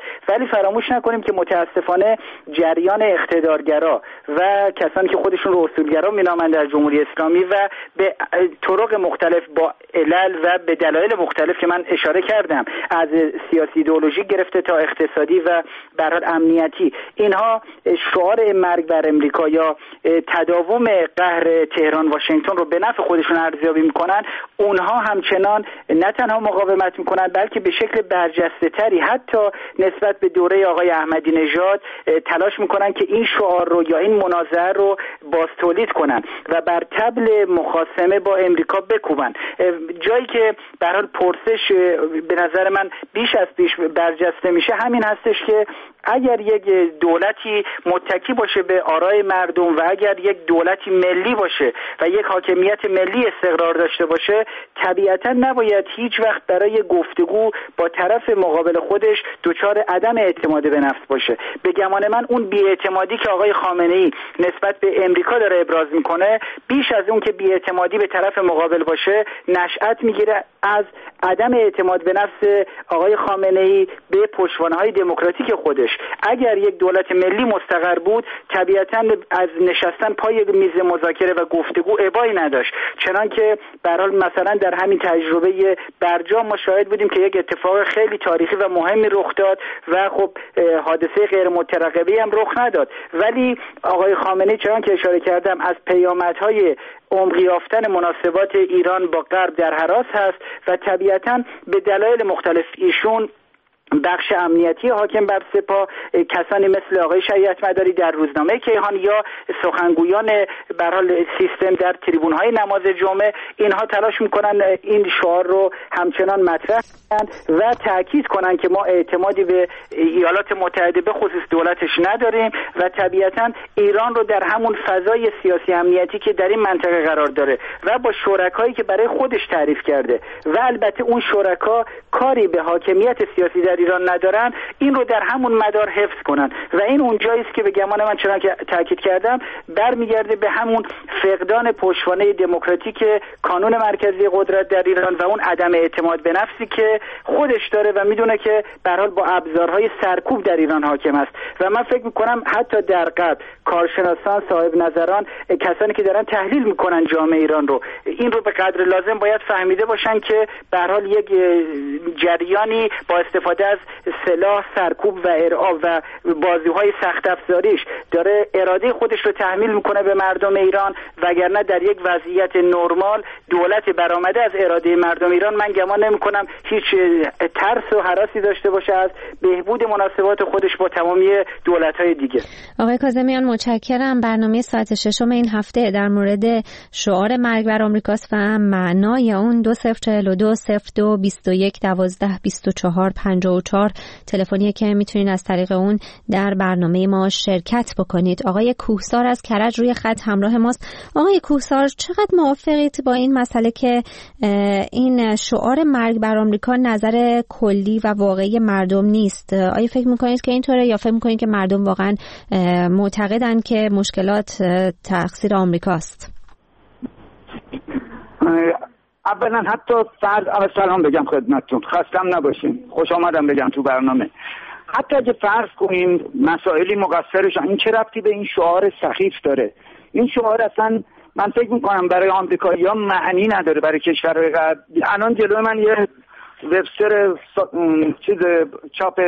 ولی فراموش نکنیم که متاسفانه جریان اقتدارگرا و کسانی که خودشون رو اصولگرا مینامند در جمهوری اسلامی و به طرق مختلف با علل و به دلایل مختلف که من اشاره کردم، از سیاسی ایدئولوژی گرفته تا اقتصادی و به هر حال امنیتی، اینها شعار مرگ بر امریکا یا تداوم قهر تهران واشنگتن رو به نفع خودشون ارزیابی میکنن. اونها همچنان نه تنها مقاومت میکنن بلکه به شکل برجسته تری حتی نسبت به دوره آقای احمدی نژاد تلاش میکنن که این شعار رو یا این مناظره رو باز تولید کنن و بر طبل مخاصمه با امریکا بکوبن. جایی که به هر حال پرسش به نظر من بیش از پیش برجسته میشه همین هستش که اگر یک دولتی متکی باشه به آرای مردم و اگر یک دولتی ملی باشه و یک حاکمیت ملی استقرار داشته باشه، طبیعتا نباید هیچ وقت برای گفتگو با طرف مقابل خودش دچار عدم اعتماد به نفس باشه. به گمان من اون بی‌اعتمادی که آقای خامنه‌ای نسبت به امریکا داره ابراز میکنه، بیش از اون که بی‌اعتمادی به طرف مقابل باشه، نشأت میگیره از عدم اعتماد به نفس آقای خامنه‌ای به پشتوانه‌های دموکراتیک خودش. اگر یک دولت ملی مستقر بود، طبیعتاً از نشستن پای میز مذاکره و گفتگو ابایی نداشت، چنانکه به هر حال مثلا در همین تجربه برجام ما شاهد بودیم که یک اتفاق خیلی تاریخی و مهمی رخ داد و خب حادثه غیر مترقبه‌ای هم رخ نداد، ولی آقای خامنه‌ای چنانکه اشاره کردم از پیامدهای عمق یافتن مناسبات ایران با غرب در هراس هست و طبیعتاً به دلایل مختلف ایشون بخش امنیتی حاکم بر سپاه، کسانی مثل آقای شریعت مداری در روزنامه کیهان یا سخنگویان به هر حال سیستم در تریبون‌های نماز جمعه، اینها تلاش میکنن این شعار رو همچنان مطرح کنن و تاکید کنن که ما اعتمادی به ایالات متحده به خصوص دولتش نداریم و طبیعتاً ایران رو در همون فضای سیاسی امنیتی که در این منطقه قرار داره و با شرکایی که برای خودش تعریف کرده و البته اون شرکا کاری به حاکمیت سیاسی در ایران ندارن، این رو در همون مدار حفظ کنن و این اونجایی است که به گمان من چنانکه تاکید کردم برمیگرده به همون فقدان پشتوانه دموکراتیک کانون مرکزی قدرت در ایران و اون عدم اعتماد به نفسی که خودش داره و میدونه که به هر حال با ابزارهای سرکوب در ایران حاکم است. و من فکر میکنم حتی در غرب کارشناسان، صاحب نظران، کسانی که دارن تحلیل میکنن جامعه ایران رو، این رو به قدر لازم باید فهمیده باشن که به هر حال یک جریانی با استفاده از سلاح، سرکوب و ارعاب و بازی‌های سخت افزاریش داره اراده خودش رو تحمیل میکنه به مردم ایران، وگرنه در یک وضعیت نرمال دولت برآمده از اراده مردم ایران من گمان نمی‌کنم هیچ ترس و هراسی داشته باشه از بهبود مناسبات خودش با تمامی دولت‌های دیگه. آقای کاظمیان متشکرم. برنامه ساعت ششم این هفته در مورد شعار مرگ بر آمریکاست و معنای اون 2042 02 21 12 24 54 تلفنی که میتونید از طریق اون در برنامه ما شرکت بکنید. آقای کوهسار از کرج روی خط همراه ماست. آقای کوهسار، چقدر موافقید با این مسئله که این شعار مرگ بر آمریکا نظر کلی و واقعی مردم نیست؟ آیا فکر میکنید که اینطوره یا فکر میکنید که مردم واقعا معتقدن که مشکلات تقصیر آمریکاست؟ اولا حتی فرض سلام بگم خدمتتون، خستم نباشین، خوش آمدم بگم تو برنامه. حتی اگه فرض کنیم مسائلی مقصرشان، این چه ربطی به این شعار سخیف داره؟ این شعار اصلا من فکر میکنم برای آمریکایی‌ها معنی نداره، برای کشورهای غرب. الان جلوی من یه وبستر چاپ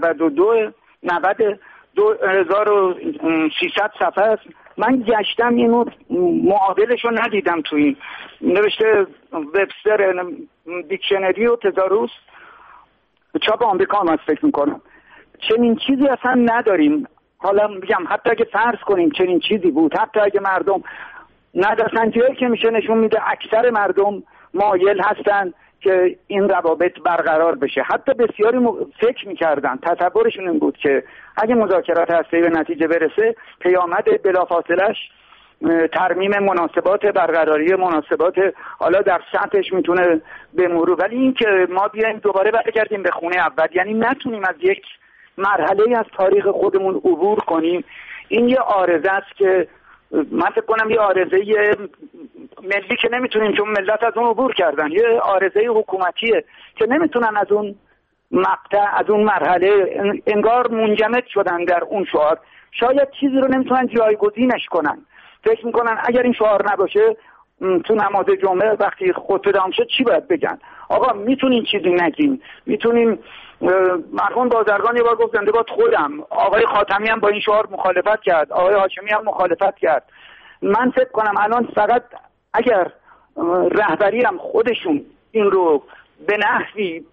2300 صفحه است. من گشتم اینو معادلشو ندیدم تو این نوشته وبستر دیکشنری و تزاروس چاپ آمریکا هم هست فکر میکنم. چنین چیزی اصلا نداریم. حالا میگم حتی اگه فرض کنیم چنین چیزی بود، حتی اگه مردم نظرسنجی‌هایی که میشه نشون میده اکثر مردم مایل هستن که این روابط برقرار بشه. حتی بسیاری فکر میکردن، تصورشون این بود که اگه مذاکرات هسته‌ای به نتیجه برسه، پیامد بلافاصله‌اش ترمیم مناسبات، برقراری مناسبات حالا در سطحش میتونه به مرور، ولی این که ما بیایم دوباره برگردیم به خونه اول، یعنی نتونیم از یک مرحله از تاریخ خودمون عبور کنیم، این یه عارضه است که من فکر کنم یه عارضه ملی که نمیتونیم، چون ملت از اون عبور کردن، یه عارضه حکومتیه که نمیتونن از اون مقطع از اون مرحله انگار منجمد شدن در اون شعار. شاید چیزی رو نمیتونن جایگزینش کنن. فکر میکنن اگر این شعار نباشه تو نماز جمعه وقتی خطبه تمام شد چی باید بگن؟ آقا میتونین چیزی نگین، میتونین. مرحوم بازرگان یه بار گفت زنده باد خودم، آقای خاتمی هم با این شعار مخالفت کرد، آقای هاشمی هم مخالفت کرد. من فکر کنم الان فقط اگر رهبری هم خودشون این رو به نحوی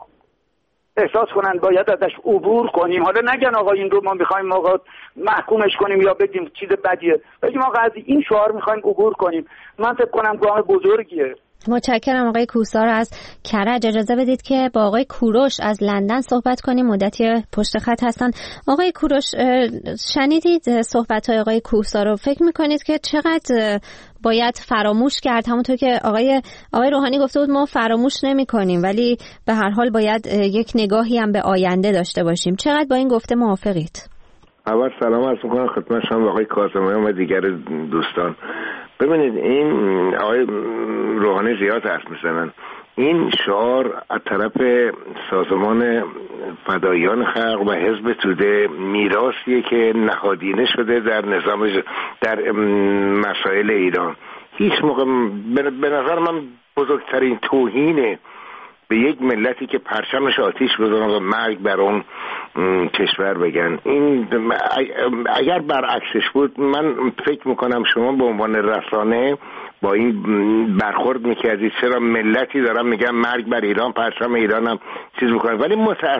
احساس کنن باید ازش عبور کنیم، حالا نگن آقا این رو ما میخوایم آقا محکومش کنیم یا بگیم چیز بدیه، بگیم آقا از این شعار میخوایم عبور کنیم. من فکر کنم گام بزرگیه. متشکرم آقای کوهسار از کرج. اجازه بدید که با آقای کوروش از لندن صحبت کنیم، مدتی پشت خط هستن. آقای کوروش، شنیدید صحبت‌های آقای کوهسار رو؟ فکر می‌کنید که چقدر باید فراموش کرد؟ همونطور که آقای روحانی گفته بود ما فراموش نمی‌کنیم، ولی به هر حال باید یک نگاهی هم به آینده داشته باشیم. چقدر با این گفته موافقید؟ اول سلام عرض می‌کنم خدمت شما آقای کاظمیان و دیگر دوستان. ببینید این آقای روحانی زیاد حرف میزنن. این شعار از طرف سازمان فداییان خلق و حزب توده میراثیه که نهادینه شده در نظام در مسائل ایران. هیچ موقع به نظر من بزرگترین توهینه به یک ملتی که پرچمش آتیش بزنن و مرگ بر اون کشور بگن. این اگر برعکسش بود من فکر میکنم شما به عنوان رسانه با این برخورد میکردید. چرا ملتی دارن میگن مرگ بر ایران، پرچم ایران هم چیز میکنن. ولی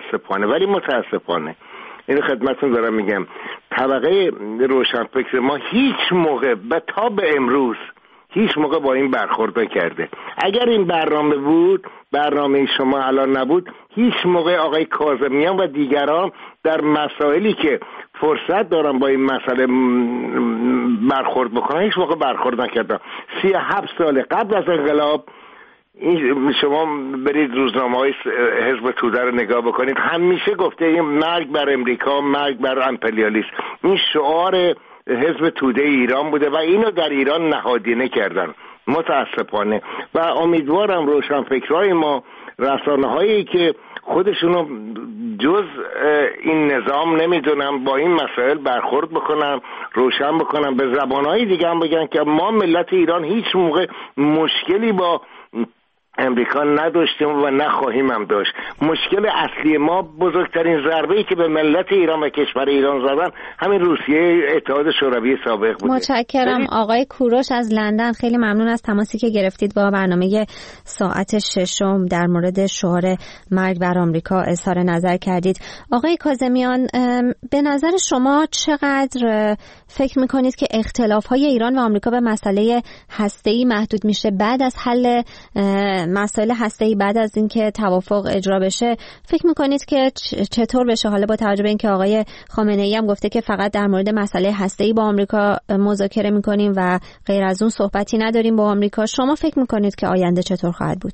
متاسفانه این خدمتتون دارم میگم طبقه روشنفکر ما هیچ موقع تا به امروز هیچ موقع با این برخورد نکرده. اگر این برنامه بود، برنامه شما الان نبود، هیچ موقع آقای کاظمیان و دیگران در مسائلی که فرصت دارن با این مسئله برخورد بکنن هیچ موقع برخورد نکردن. 37 سال قبل از انقلاب شما برید روزنامه‌های حزب توده رو نگاه بکنید، همیشه گفته این مرگ بر امریکا، مرگ بر امپریالیسم. این شعار حزب توده ایران بوده و اینو در ایران نهادینه کردن متاسفانه. و امیدوارم روشنفکرای ما، رسانه‌هایی که خودشونو جز این نظام نمیدونم با این مسائل برخورد بکنن، روشن بکنن، به زبانهای دیگه هم بگن که ما ملت ایران هیچ موقع مشکلی با امریکا نداشتیم و نخواهیم هم داشت. مشکل اصلی ما، بزرگترین ضربه‌ای که به ملت ایران و کشور ایران زدن همین روسیه اتحاد شوروی سابق بوده. متشکرم آقای کوروش از لندن. خیلی ممنون از تماسی که گرفتید با برنامه ساعت ششم در مورد شعار مرگ بر آمریکا اظهار نظر کردید. آقای کاظمیان، به نظر شما چقدر فکر میکنید که اختلاف‌های ایران و آمریکا به مسئله هسته‌ای محدود میشه بعد از حل مسائل هسته‌ای، بعد از اینکه توافق اجرا بشه؟ فکر میکنید که چطور بشه؟ حالا با توجه به اینکه آقای خامنه‌ای هم گفته که فقط در مورد مسئله هسته‌ای با آمریکا مذاکره میکنیم و غیر از اون صحبتی نداریم با آمریکا، شما فکر میکنید که آینده چطور خواهد بود؟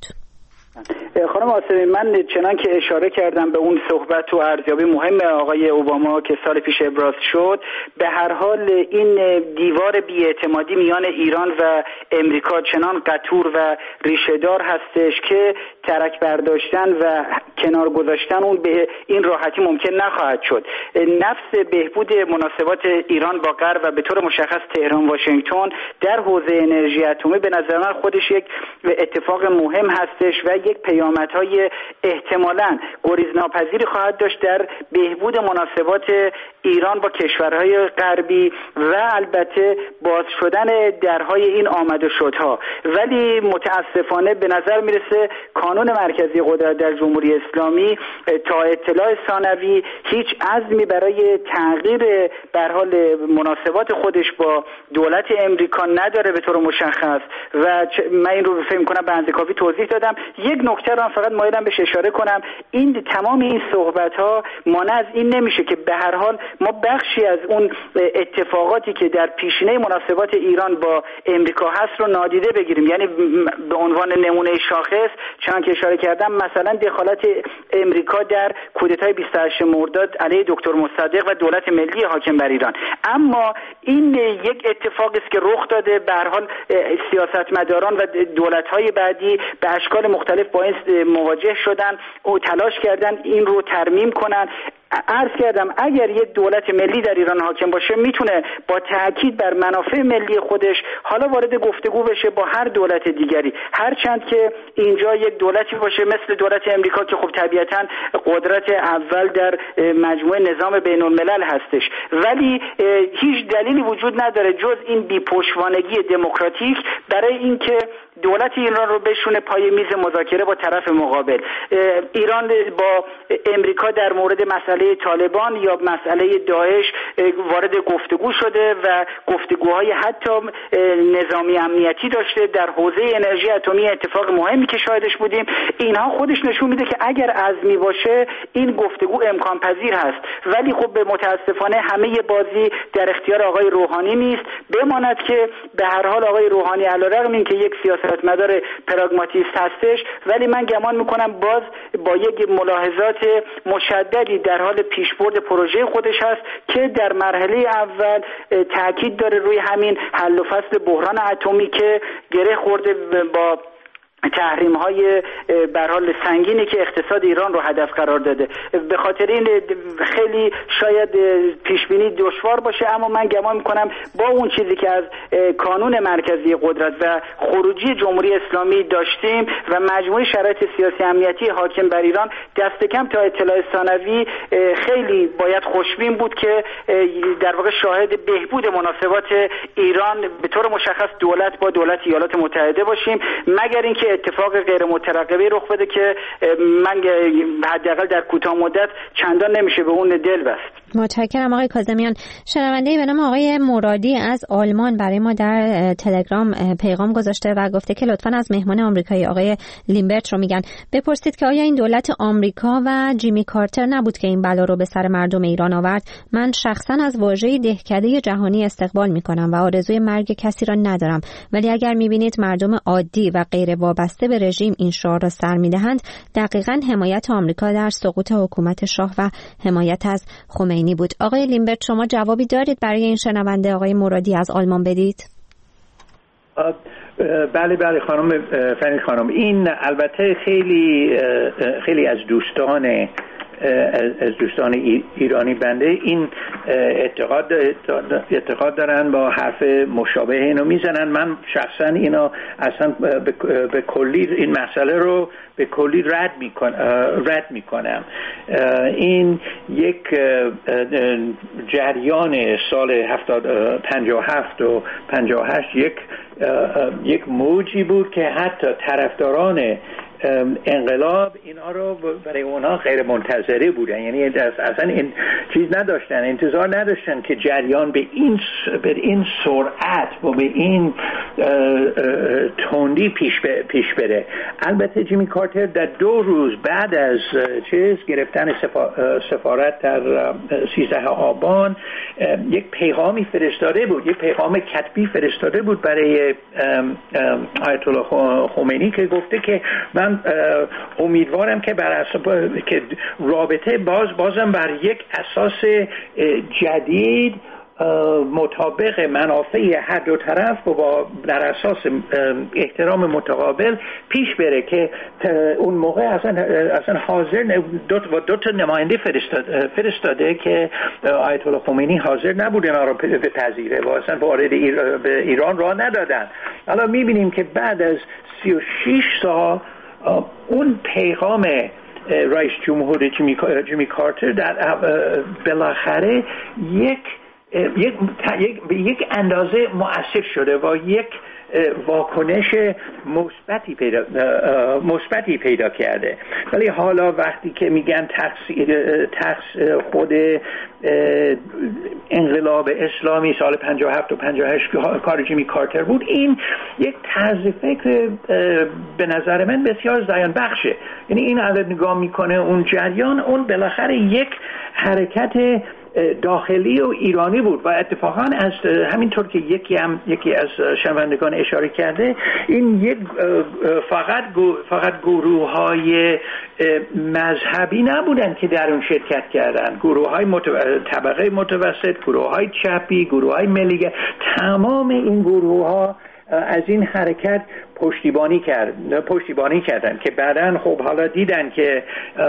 خانم آسمی، من چنان که اشاره کردم به اون صحبت و ارزیابی مهم آقای اوباما که سال پیش ابراز شد، به هر حال این دیوار بی‌اعتمادی میان ایران و امریکا چنان قطور و ریشه‌دار هستش که ترک برداشتن و کنار گذاشتن اون به این راحتی ممکن نخواهد شد. نفس بهبود مناسبات ایران با غرب و به طور مشخص تهران واشنگتن در حوزه انرژی اتمی به نظر من خودش یک اتفاق مهم هستش و یک پیامدهای احتمالاً گریزناپذیری خواهد داشت در بهبود مناسبات ایران با کشورهای غربی و البته باز شدن درهای این آمد و شدها. ولی متاسفانه به نظر میرسه کانون مرکزی قدرت در جمهوری اسلامی تا اطلاع ثانوی هیچ عزمی برای تغییر به هر حال مناسبات خودش با دولت امریکا نداره به طور مشخص و من این رو فهم کنم به اندازه کافی توضیح دادم. یک نکته رو فقط مایلم بهش اشاره کنم، این تمام این صحبت‌ها مانع از این نمیشه که به هر حال ما بخشی از اون اتفاقاتی که در پیشینه مناسبات ایران با امریکا هست رو نادیده بگیریم. یعنی به عنوان نمونه شاخص چون که اشاره کردم مثلا دخالت امریکا در کودتای 28 مرداد علیه دکتر مصدق و دولت ملی حاکم بر ایران. اما این یک اتفاقی است که رخ داده. به هر حال سیاستمداران و دولت‌های بعدی به اشکال مختلف مختلف با این مواجه شدن و تلاش کردن این رو ترمیم کنن. عرض کردم اگر یک دولت ملی در ایران حاکم باشه میتونه با تاکید بر منافع ملی خودش حالا وارد گفتگو بشه با هر دولت دیگری، هرچند که اینجا یک دولتی باشه مثل دولت امریکا که خب طبیعتاً قدرت اول در مجموعه نظام بین الملل هستش، ولی هیچ دلیلی وجود نداره جز این بی‌پشتوانگی دموکراتیک برای اینکه دولت ایران رو بشونه پای میز مذاکره با طرف مقابل. ایران با امریکا در مورد مسئله طالبان یا مسئله داعش وارد گفتگو شده و گفتگوهای حتی نظامی امنیتی داشته. در حوزه انرژی اتمی اتفاق مهمی که شاهدش بودیم. اینها خودش نشون میده که اگر عزمی باشه این گفتگو امکان پذیر هست، ولی خب به متاسفانه همه بازی در اختیار آقای روحانی نیست. بماند که به هر حال آقای روحانی علیرغم اینکه یک سیاستمدار پراگماتیست هستش، ولی من گمان میکنم باز با یک ملاحظات مشددی در حال پیشبرد پروژه خودش هست که در مرحله اول تاکید داره روی همین حل و فصل بحران اتمی که گره خورده با تحریم‌های به هر حال سنگینی که اقتصاد ایران رو هدف قرار داده. به خاطر این خیلی شاید پیشبینی دشوار باشه، اما من گمان می‌کنم با اون چیزی که از کانون مرکزی قدرت و خروجی جمهوری اسلامی داشتیم و مجموعه شرایط سیاسی امنیتی حاکم بر ایران، دست کم تا اطلاع ثانوی خیلی باید خوشبین بود که در واقع شاهد بهبود مناسبات ایران به طور مشخص دولت با دولت ایالات متحده باشیم، مگر اینکه اتفاق غیر مترقبه رخ بده که من حداقل در کوتاه مدت چندان نمیشه به اون دل بست. متشکرم آقای کاظمیان. شنونده‌ای به نام آقای مرادی از آلمان برای ما در تلگرام پیغام گذاشته و گفته که لطفاً از مهمان آمریکایی آقای لیمبرت رو میگن بپرسید که آیا این دولت آمریکا و جیمی کارتر نبود که این بلا رو به سر مردم ایران آورد. من شخصاً از واژه دهکده جهانی استقبال میکنم و آرزوی مرگ کسی را ندارم، ولی اگر میبینید مردم عادی و غیر وابسته به رژیم این شعار را سر میدهند، دقیقاً حمایت آمریکا در سقوط حکومت شاه و حمایت از خمینی بود. آقای لیمبرت شما جوابی دارید برای این شنونده آقای مرادی از آلمان بدید؟ بله خانم فرید خانم، این البته خیلی از دوستان ایرانی بنده این اعتقاد دارن، با حرف مشابه اینو میزنن. من شخصا اینو اصلا به کلی این مسئله رو به کلی رد میکنم. این یک جریان سال 57 و 58 یک موجی بود که حتی طرفداران انقلاب اینا رو برای اونها غیر منتظره بودن، یعنی اصلا این چیز نداشتن، انتظار نداشتن که جریان به این سرعت و به این تندی پیش بره. البته جیمی کارتر در 2 روز بعد از گرفتن سفارت در 13 آبان یک پیغامی فرستاده بود، یک پیغام کتبی فرستاده بود برای آیت الله خمینی که گفته که من امیدوارم که که رابطه بازم بر یک اساس جدید مطابق منافع هر دو طرف و با در اساس احترام متقابل پیش بره، که اون موقع اصلا حاضر دو تا نماینده فرستاده که آیت الله خمینی حاضر نبود اینا رو بپذیره و اصلا وارد به ایران راه ندادن. حالا میبینیم که بعد از 36 سال اون پیغام رئیس جمهور جیمی کارتر در بالاخره یک اندازه مؤثر شده و یک واکنش مثبتی پیدا کرده. ولی حالا وقتی که میگن خود انقلاب اسلامی سال 57 و 58 کار جیمی کارتر بود، این یک طرز فکر به نظر من بسیار زیان بخشه. یعنی این الان نگاه میکنه اون جریان، اون بالاخره یک حرکت داخلی و ایرانی بود و اتفاقا از همینطور که یکی از شنوندگان اشاره کرده، این فقط گروه‌های مذهبی نبودن که در اون شرکت کردن، گروه‌های طبقه متوسط، گروه‌های چپی، گروه‌های ملی، تمام این گروه‌ها از این حرکت پشتیبانی کردن که بعداً خب حالا دیدن که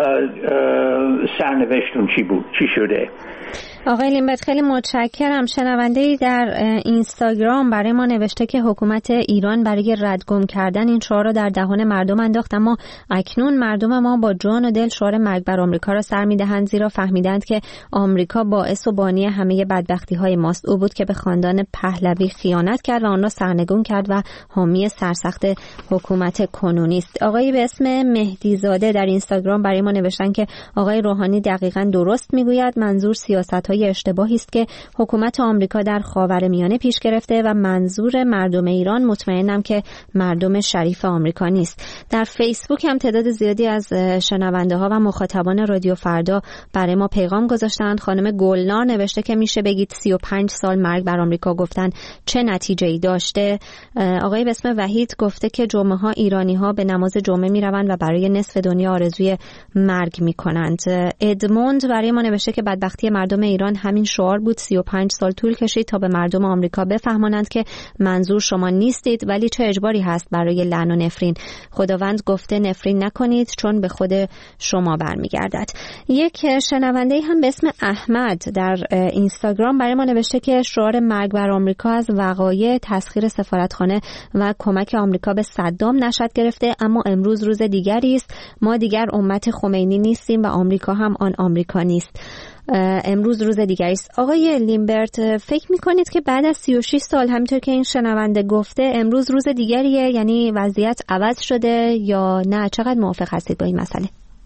سرنوشتون چی شده. آقای لیمبرت خیلی متشکرم. شنونده‌ای در اینستاگرام برای ما نوشته که حکومت ایران برای ردگم کردن این شعار را در دهان مردم انداخت، اما اکنون مردم ما با جان و دل شعار مرگ بر آمریکا را سر می‌دهند، زیرا فهمیدند که آمریکا باعث و بانی همه بدبختی‌های ماست. او بود که به خاندان پهلوی خیانت کرد و آن را سرنگون کرد و حامی سرسخت حکومت کنونی است. آقای به اسم مهدی زاده در اینستاگرام برای ما نوشتن که آقای روحانی دقیقاً درست می‌گوید، منظور سیاست‌های اشتباهی است که حکومت آمریکا در خاورمیانه پیش گرفته و منظور مردم ایران مطمئنم که مردم شریف آمریکا نیست. در فیسبوک هم تعداد زیادی از شنونده ها و مخاطبان رادیو فردا برای ما پیغام گذاشتند. خانم گلنار نوشته که میشه بگید 35 سال مرگ بر آمریکا گفتن چه نتیجه‌ای داشته. آقای به اسم وحید گفته که جمعه ها ایرانی ها به نماز جمعه میروند و برای نصف دنیا آرزوی مرگ میکنند. ادموند برای ما نوشته که بدبختی مردم ایران همین شعار بود. 35 سال طول کشید تا به مردم آمریکا بفهمانند که منظور شما نیستید، ولی چه اجباری هست برای لعن و نفرین. خداوند گفته نفرین نکنید چون به خود شما برمیگردد. یک شنونده هم به اسم احمد در اینستاگرام برای ما نوشته که شعار مرگ بر آمریکا از وقایع تسخیر سفارتخانه و کمک آمریکا به صدام نشأت گرفته، اما امروز روز دیگری است. ما دیگر امت خمینی نیستیم و آمریکا هم آن آمریکا نیست. امروز روز دیگری است. آقای لیمبرت فکر میکنید که بعد از 36 سال همینطور که این شنونده گفته امروز روز دیگریه، یعنی وضعیت عوض شده یا نه؟ چقدر موافق هستید با این مسئله؟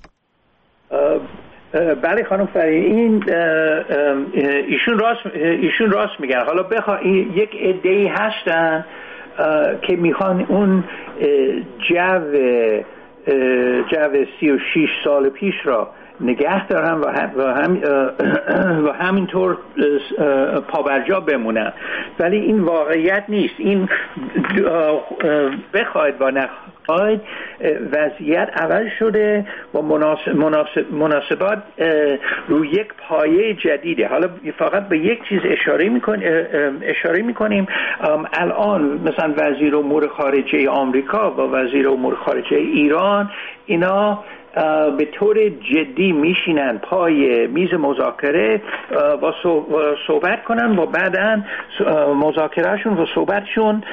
بله خانم فرید، ایشون راست میگن. حالا یک عده‌ای هستن که میخوان اون جو 36 سال پیش را نگه دارن و همینطور پابرجا بمونن، ولی این واقعیت نیست. این بخواید و نخواید وضعیت عوض شده و مناسبات روی یک پایه جدیده. حالا فقط به یک چیز اشاره میکنیم. الان مثلا وزیر امور خارجه آمریکا و وزیر امور خارجه ایران اینا به طور جدی میشینن پای میز مذاکره و صحبت کنن و بعداً مذاکرهشون و صحبتشون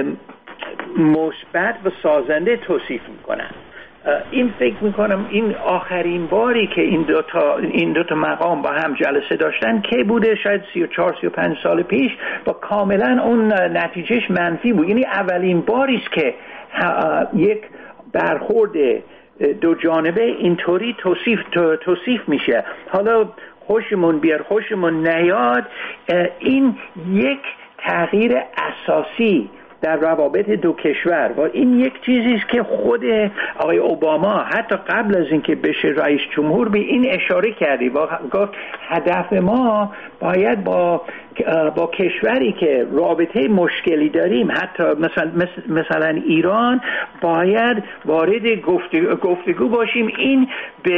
مثبت و سازنده توصیف میکنن. این فکر میکنم این آخرین باری که این دو تا مقام با هم جلسه داشتن که بوده، شاید 34-35 سال پیش، و کاملا اون نتیجهش منفی بود. یعنی اولین باری است که یک برخورد دو جانبه اینطوری توصیف میشه. حالا خوشمون بیار خوشمون نیاد، این یک تغییر اساسی در روابط دو کشور و این یک چیزی است که خود آقای اوباما حتی قبل از اینکه بشه رئیس جمهور به این اشاره کردی و گفت هدف ما باید با کشوری که رابطه مشکلی داریم، حتی مثلا ایران، باید وارد گفتگو باشیم. این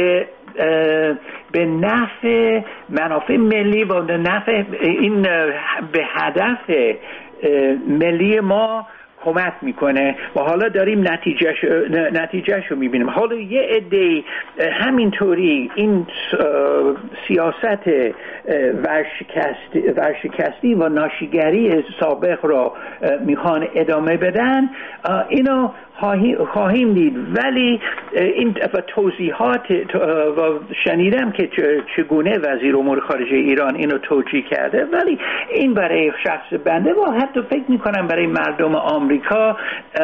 به نفع منافع ملی و به هدف ملی ما کمک میکنه و حالا داریم نتیجهش رو میبینیم. حالا یه عده همینطوری این سیاست ورشکستی و ناشیگری سابق رو میخوان ادامه بدن. اینو خواهیم دید، ولی این توضیحات و شنیدم که چگونه وزیر امور خارجه ایران اینو توجیه کرده، ولی این برای شخص بنده و حتی فکر میکنم برای مردم آمریکا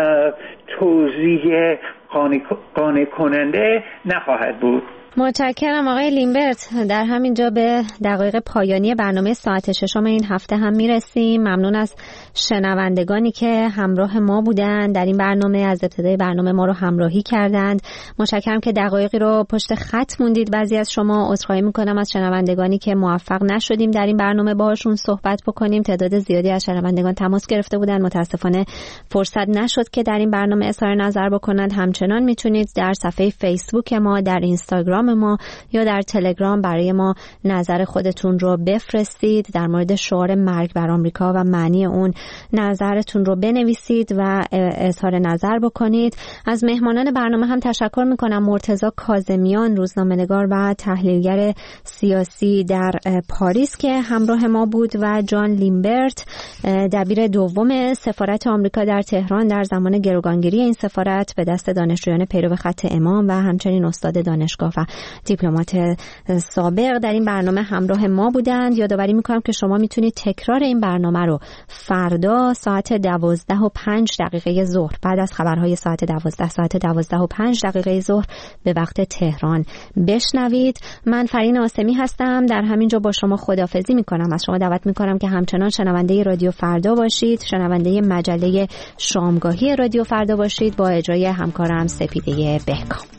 توضیح قانع کننده نخواهد بود. متشکرم آقای لیمبرت. در همین جا به دقایق پایانی برنامه ساعت 6 این هفته هم میرسیم. ممنون از شنوندگانی که همراه ما بودند در این برنامه، از ابتدای برنامه ما رو همراهی کردند. متشکرم که دقایقی رو پشت خط موندید. بعضی از شما عذرخواهی میکنم از شنوندگانی که موفق نشدیم در این برنامه باهاشون صحبت بکنیم. تعداد زیادی از شنوندگان تماس گرفته بودند، متاسفانه فرصت نشد که در این برنامه اظهار نظر بکنند. همچنان میتونید در صفحه فیسبوک ما، در اینستاگرام اینستاگرام ما یا در تلگرام برای ما نظر خودتون رو بفرستید. در مورد شعار مرگ بر آمریکا و معنی اون نظرتون رو بنویسید و اظهار نظر بکنید. از مهمانان برنامه هم تشکر میکنم. مرتضی کاظمیان، روزنامه‌نگار و تحلیلگر سیاسی در پاریس که همراه ما بود، و جان لیمبرت، دبیر دوم سفارت آمریکا در تهران در زمان گروگانگیری این سفارت به دست دانشجویان پیرو خط امام و همچنین استاد دانشگاه و دیپلمات سابق در این برنامه همراه ما بودند. یادآوری میکنم که شما میتونید تکرار این برنامه رو فردا ساعت 12:05 ظهر بعد از خبرهای ساعت 12 ساعت 12:05 ظهر به وقت تهران بشنوید. من فرین آسمی هستم، در همین جا با شما خداحافظی میکنم. از شما دعوت میکنم که همچنان شنونده رادیو فردا باشید، شنونده مجله شامگاهی رادیو فردا باشید با اجرای همکارم سپیده بهکام.